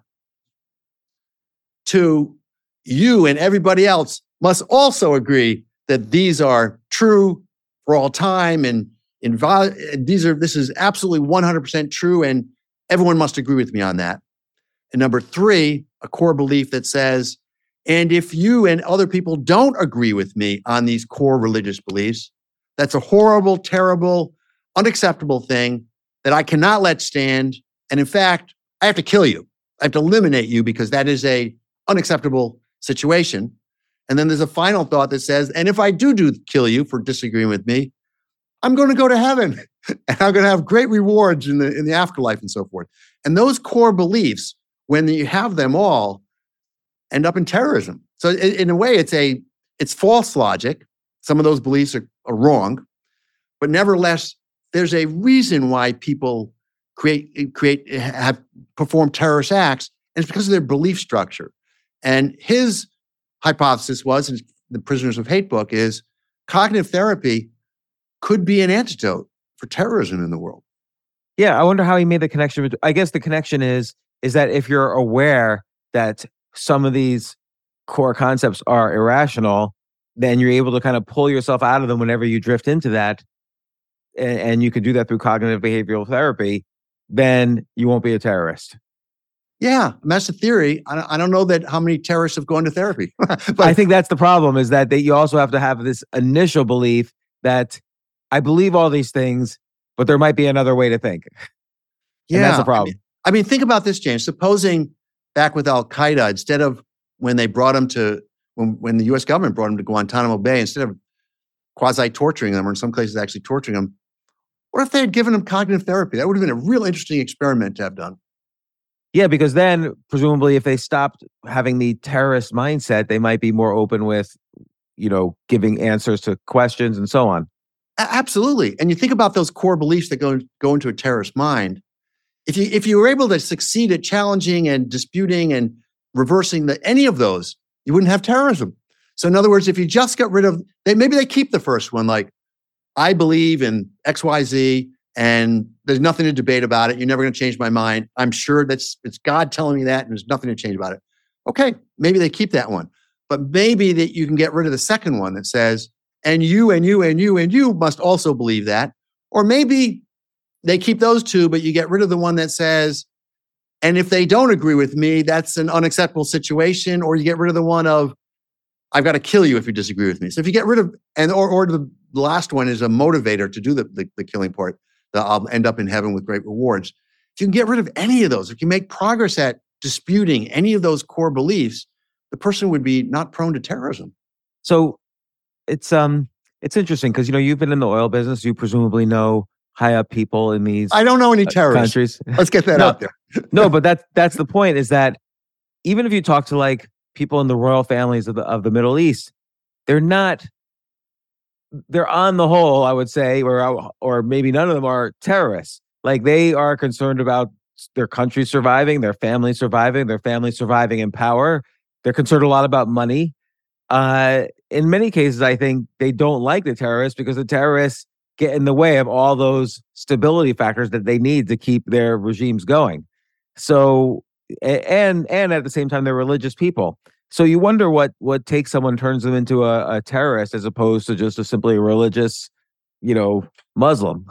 Two, you and everybody else must also agree that these are true for all time, and invo- these are this is absolutely one hundred percent true, and everyone must agree with me on that. And number three, a core belief that says, and if you and other people don't agree with me on these core religious beliefs, that's a horrible, terrible, unacceptable thing that I cannot let stand. And in fact, I have to kill you. I have to eliminate you because that is a unacceptable situation. And then there's a final thought that says, and if I do do kill you for disagreeing with me, I'm going to go to heaven and I'm going to have great rewards in the in the afterlife and so forth. And those core beliefs, when you have them all, end up in terrorism. So in, in a way, it's a it's false logic. Some of those beliefs are, are wrong, but nevertheless, there's a reason why people create create have performed terrorist acts, and it's because of their belief structure. And his hypothesis was, in the Prisoners of Hate book, is cognitive therapy could be an antidote for terrorism in the world. Yeah, I wonder how he made the connection. I guess the connection is is that if you're aware that some of these core concepts are irrational, then you're able to kind of pull yourself out of them whenever you drift into that, and, and you can do that through cognitive behavioral therapy, then you won't be a terrorist. Yeah, that's the theory. I don't, I don't know that how many terrorists have gone to therapy. But I think that's the problem, is that they, you also have to have this initial belief that I believe all these things, but there might be another way to think. Yeah, and that's the problem. I mean, I mean, think about this, James. Supposing back with Al-Qaeda, instead of when they brought them to, when, when the U S government brought them to Guantanamo Bay, instead of quasi-torturing them, or in some cases actually torturing them, what if they had given them cognitive therapy? That would have been a real interesting experiment to have done. Yeah, because then presumably if they stopped having the terrorist mindset, they might be more open with, you know, giving answers to questions and so on. A- absolutely. And you think about those core beliefs that go, go into a terrorist mind. If you if you were able to succeed at challenging and disputing and reversing the, any of those, you wouldn't have terrorism. So in other words, if you just got rid of, they, maybe they keep the first one, like, I believe in X Y Z, and there's nothing to debate about it. You're never going to change my mind. I'm sure that's it's God telling me that, and there's nothing to change about it. Okay, maybe they keep that one. But maybe that you can get rid of the second one that says, and you and you and you and you must also believe that. Or maybe they keep those two, but you get rid of the one that says, and if they don't agree with me, that's an unacceptable situation. Or you get rid of the one of, I've got to kill you if you disagree with me. So if you get rid of, and or, or the last one is a motivator to do the, the, the killing part, that I'll end up in heaven with great rewards. If you can get rid of any of those, if you make progress at disputing any of those core beliefs, the person would be not prone to terrorism. So it's um it's interesting because, you know, you've been in the oil business. You presumably know high up people in these I don't know any uh, terrorists. countries. Let's get that no, out there. no, but that's that's the point, is that even if you talk to like people in the royal families of the of the Middle East, they're not they're on the whole, I would say, or or maybe none of them are terrorists. Like, they are concerned about their country surviving, their family surviving, their family surviving in power. They're concerned a lot about money. Uh, in many cases, I think they don't like the terrorists because the terrorists get in the way of all those stability factors that they need to keep their regimes going. So, and and at the same time, they're religious people. So you wonder what what takes someone, turns them into a, a terrorist as opposed to just a simply religious, you know, Muslim.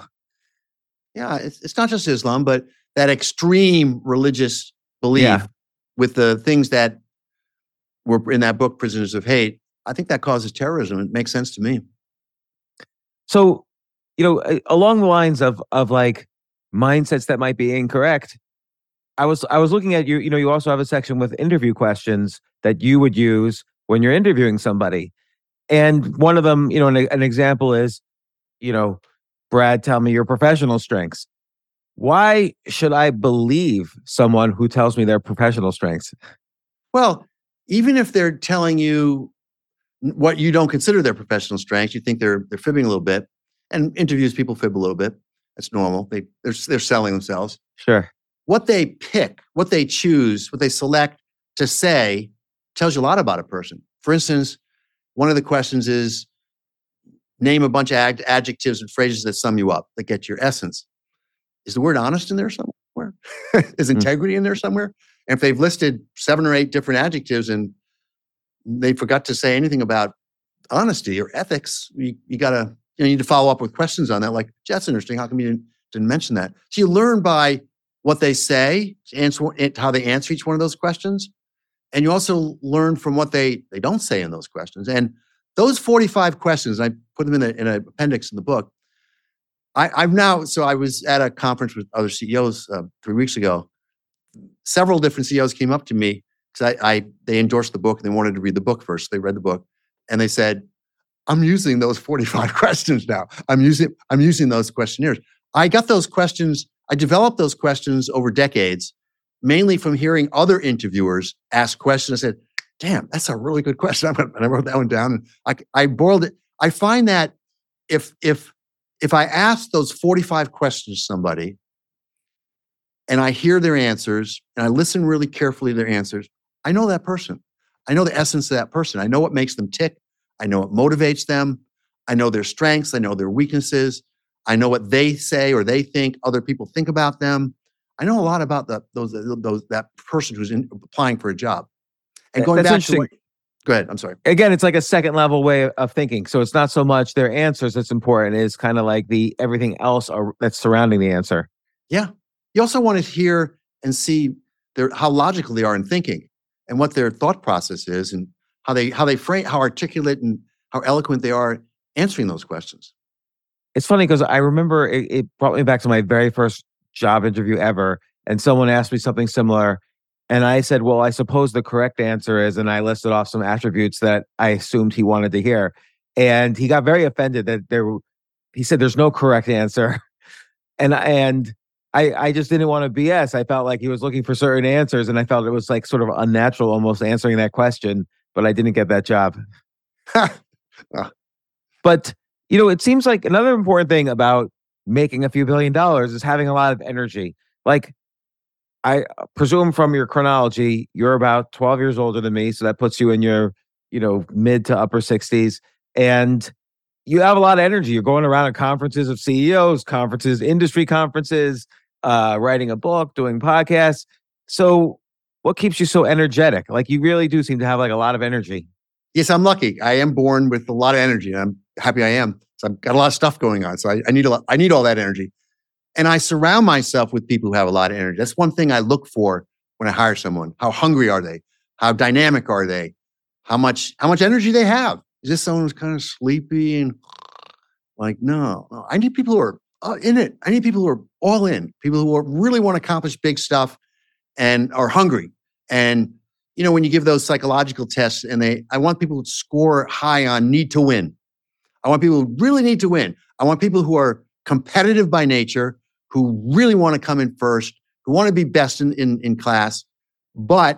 Yeah, it's, it's not just Islam, but that extreme religious belief Yeah. with the things that were in that book, Prisoners of Hate. I think that causes terrorism. It makes sense to me. So, you know, a- along the lines of of like mindsets that might be incorrect, I was I was looking at you. You know, you also have a section with interview questions that you would use when you're interviewing somebody, and one of them, you know, an, an example is, you know, Brad, tell me your professional strengths. Why should I believe someone who tells me their professional strengths? Well, even if they're telling you what you don't consider their professional strengths, you think they're they're fibbing a little bit. And interviews, people fib a little bit. That's normal. They they're they're selling themselves. Sure. what they pick, what they choose, what they select to say tells you a lot about a person. For instance, one of the questions is, name a bunch of ad- adjectives and phrases that sum you up, that get your essence. Is the word honest in there somewhere? Is integrity in there somewhere? And if they've listed seven or eight different adjectives and they forgot to say anything about honesty or ethics, you, you gotta, you need to follow up with questions on that. Like, that's interesting. How come you didn't, didn't mention that? So you learn by what they say, answer, how they answer each one of those questions. And you also learn from what they, they don't say in those questions. And those forty-five questions, I put them in, a, in an appendix in the book. I, I've now, so I was at a conference with other C E Os uh, three weeks ago. Several different C E Os came up to me because I, I they endorsed the book and they wanted to read the book first. They read the book and they said, I'm using those forty-five questions now. I'm using, I'm using those questionnaires. I got those questions, I developed those questions over decades, mainly from hearing other interviewers ask questions. I said, damn, that's a really good question. And I wrote that one down and I, I boiled it. I find that if, if, if I ask those forty-five questions to somebody and I hear their answers and I listen really carefully to their answers, I know that person. I know the essence of that person. I know what makes them tick. I know what motivates them. I know their strengths. I know their weaknesses. I know what they say or they think other people think about them. I know a lot about the, those, those, that person who's in, applying for a job. And going That's back to what, go ahead, I'm sorry. Again, it's like a second level way of thinking. So it's not so much their answers that's important, it's kind of like the everything else are, that's surrounding the answer. Yeah. You also want to hear and see their, how logical they are in thinking and what their thought process is and how they how they frame, how articulate and how eloquent they are answering those questions. It's funny because I remember it, it brought me back to my very first job interview ever. And someone asked me something similar. And I said, well, I suppose the correct answer is, and I listed off some attributes that I assumed he wanted to hear. And he got very offended that there, he said, there's no correct answer. And, and I, I just didn't want to B S. I felt like he was looking for certain answers. And I felt it was like sort of unnatural almost answering that question, but I didn't get that job. oh. But, you know, it seems like another important thing about making a few billion dollars is having a lot of energy. Like, I presume from your chronology, you're about twelve years older than me. So that puts you in your, you know, mid to upper sixties. And you have a lot of energy. You're going around at conferences of C E Os, conferences, industry conferences, uh, writing a book, doing podcasts. So what keeps you so energetic? Like, you really do seem to have like a lot of energy. Yes, I'm lucky. I am born with a lot of energy. And I'm happy I am. So I've got a lot of stuff going on. So I, I need a lot, I need all that energy. And I surround myself with people who have a lot of energy. That's one thing I look for when I hire someone. How hungry are they? How dynamic are they? How much, how much energy they have? Is this someone who's kind of sleepy and like, no, no. I need people who are uh, in it. I need people who are all in, people who are, really want to accomplish big stuff and are hungry. And, you know, when you give those psychological tests and they, I want people to score high on need to win. I want people who really need to win. I want people who are competitive by nature, who really want to come in first, who want to be best in, in, in class, but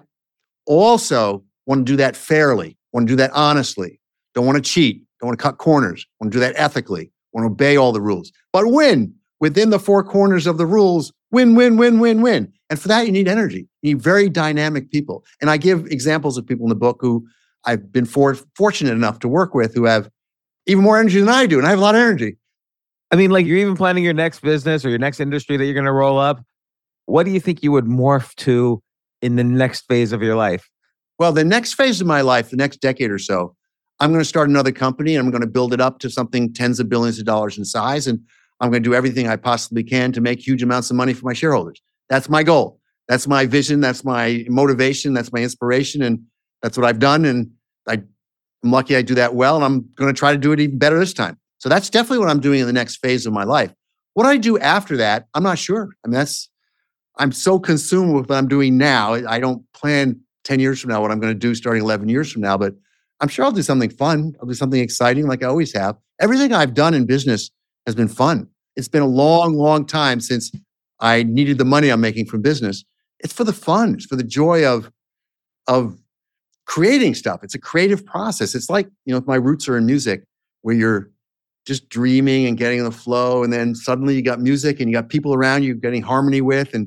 also want to do that fairly, want to do that honestly, don't want to cheat, don't want to cut corners, want to do that ethically, want to obey all the rules, but win within the four corners of the rules, win, win, win, win, win. And for that, you need energy. You need very dynamic people. And I give examples of people in the book who I've been for, fortunate enough to work with who have even more energy than I do, and I have a lot of energy. I mean, like, you're even planning your next business or your next industry that you're going to roll up. What do you think you would morph to in the next phase of your life? Well, the next phase of my life, the next decade or so, I'm going to start another company and I'm going to build it up to something tens of billions of dollars in size. And I'm going to do everything I possibly can to make huge amounts of money for my shareholders. That's my goal. That's my vision. That's my motivation. That's my inspiration. And that's what I've done. And I, I'm lucky I do that well. And I'm going to try to do it even better this time. So that's definitely what I'm doing in the next phase of my life. What I do after that, I'm not sure. I mean, that's, I'm so consumed with what I'm doing now. I don't plan ten years from now what I'm going to do starting eleven years from now, but I'm sure I'll do something fun. I'll do something exciting like I always have. Everything I've done in business has been fun. It's been a long, long time since I needed the money I'm making from business. It's for the fun. It's for the joy of, of creating stuff. It's a creative process. It's like, you know, my roots are in music where you're just dreaming and getting in the flow. And then suddenly you got music and you got people around you getting harmony with. And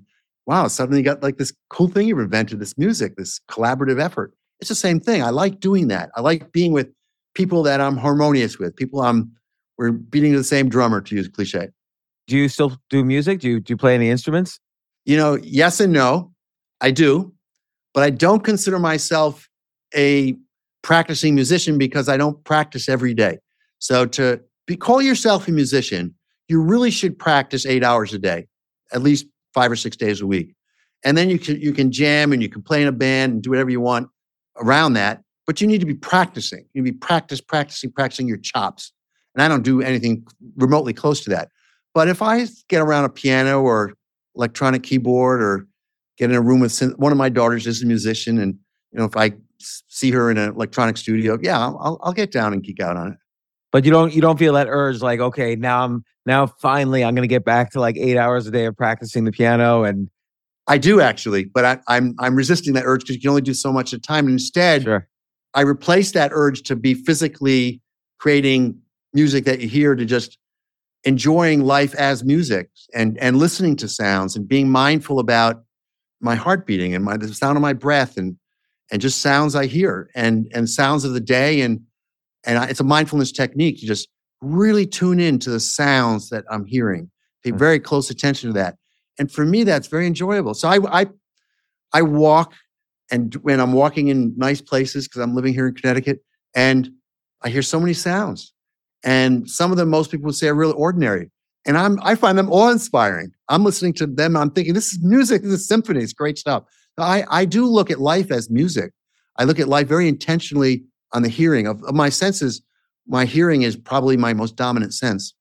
wow, suddenly you got like this cool thing you've invented, this music, this collaborative effort. It's the same thing. I like doing that. I like being with people that I'm harmonious with, people I'm, we're beating to the same drummer, to use a cliche. Do you still do music? Do you, do you play any instruments? You know, yes and no. I do, but I don't consider myself a practicing musician because I don't practice every day. So to be, call yourself a musician, you really should practice eight hours a day, at least five or six days a week. And then you can, you can jam and you can play in a band and do whatever you want around that, but you need to be practicing. You need to be practice, practicing, practicing your chops. And I don't do anything remotely close to that. But if I get around a piano or electronic keyboard or get in a room with one of my daughters is a musician, and you know, if I see her in an electronic studio, yeah, I'll I'll get down and geek out on it. But you don't you don't feel that urge like, okay, now I'm now finally I'm going to get back to like eight hours a day of practicing the piano. And I do actually, but I, I'm I'm resisting that urge because you can only do so much at a time. And instead, sure. I replace that urge to be physically creating music that you hear to just enjoying life as music and and listening to sounds and being mindful about my heart beating and my the sound of my breath and and just sounds I hear and and sounds of the day and and I, it's a mindfulness technique. You just really tune in to the sounds that I'm hearing. Pay very close attention to that. And for me, that's very enjoyable. So I I, I walk, and when I'm walking in nice places because I'm living here in Connecticut, and I hear so many sounds. And some of them, most people would say, are really ordinary. And I'm, I find them awe-inspiring. I'm listening to them. I'm thinking, this is music. This is symphony. It's great stuff. I, I do look at life as music. I look at life very intentionally on the hearing. Of, of my senses, my hearing is probably my most dominant sense.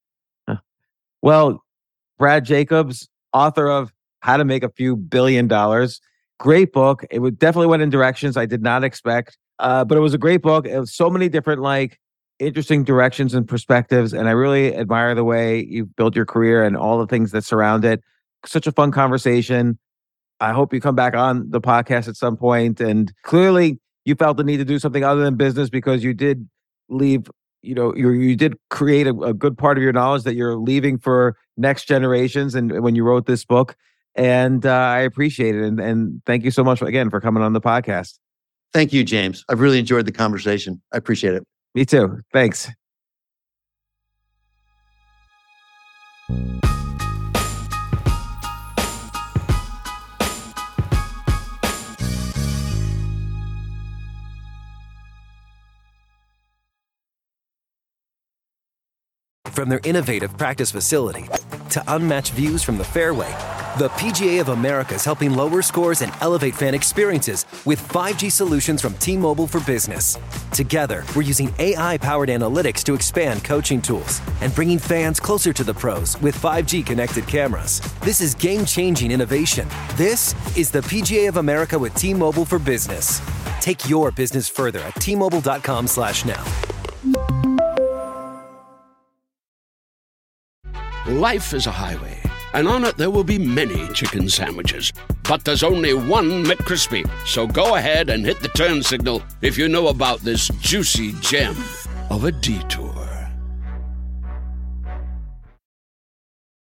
Well, Brad Jacobs, author of How to Make a Few Billion Dollars. Great book. It would definitely went in directions I did not expect. Uh, but it was a great book. It was so many different, like, interesting directions and perspectives. And I really admire the way you've built your career and all the things that surround it. Such a fun conversation. I hope you come back on the podcast at some point. And clearly you felt the need to do something other than business because you did leave, you know, you you did create a, a good part of your knowledge that you're leaving for next generations. And when you wrote this book, and uh, I appreciate it. And, and thank you so much again for coming on the podcast. Thank you, James. I've really enjoyed the conversation. I appreciate it. Me too. Thanks. From their innovative practice facility to unmatched views from the fairway, the P G A of America is helping lower scores and elevate fan experiences with five G solutions from T-Mobile for Business. Together, we're using A I-powered analytics to expand coaching tools and bringing fans closer to the pros with five G connected cameras. This is game-changing innovation. This is the P G A of America with T-Mobile for Business. Take your business further at T Mobile dot com slash now. Life is a highway, and on it there will be many chicken sandwiches. But there's only one McCrispy. So go ahead and hit the turn signal if you know about this juicy gem of a detour.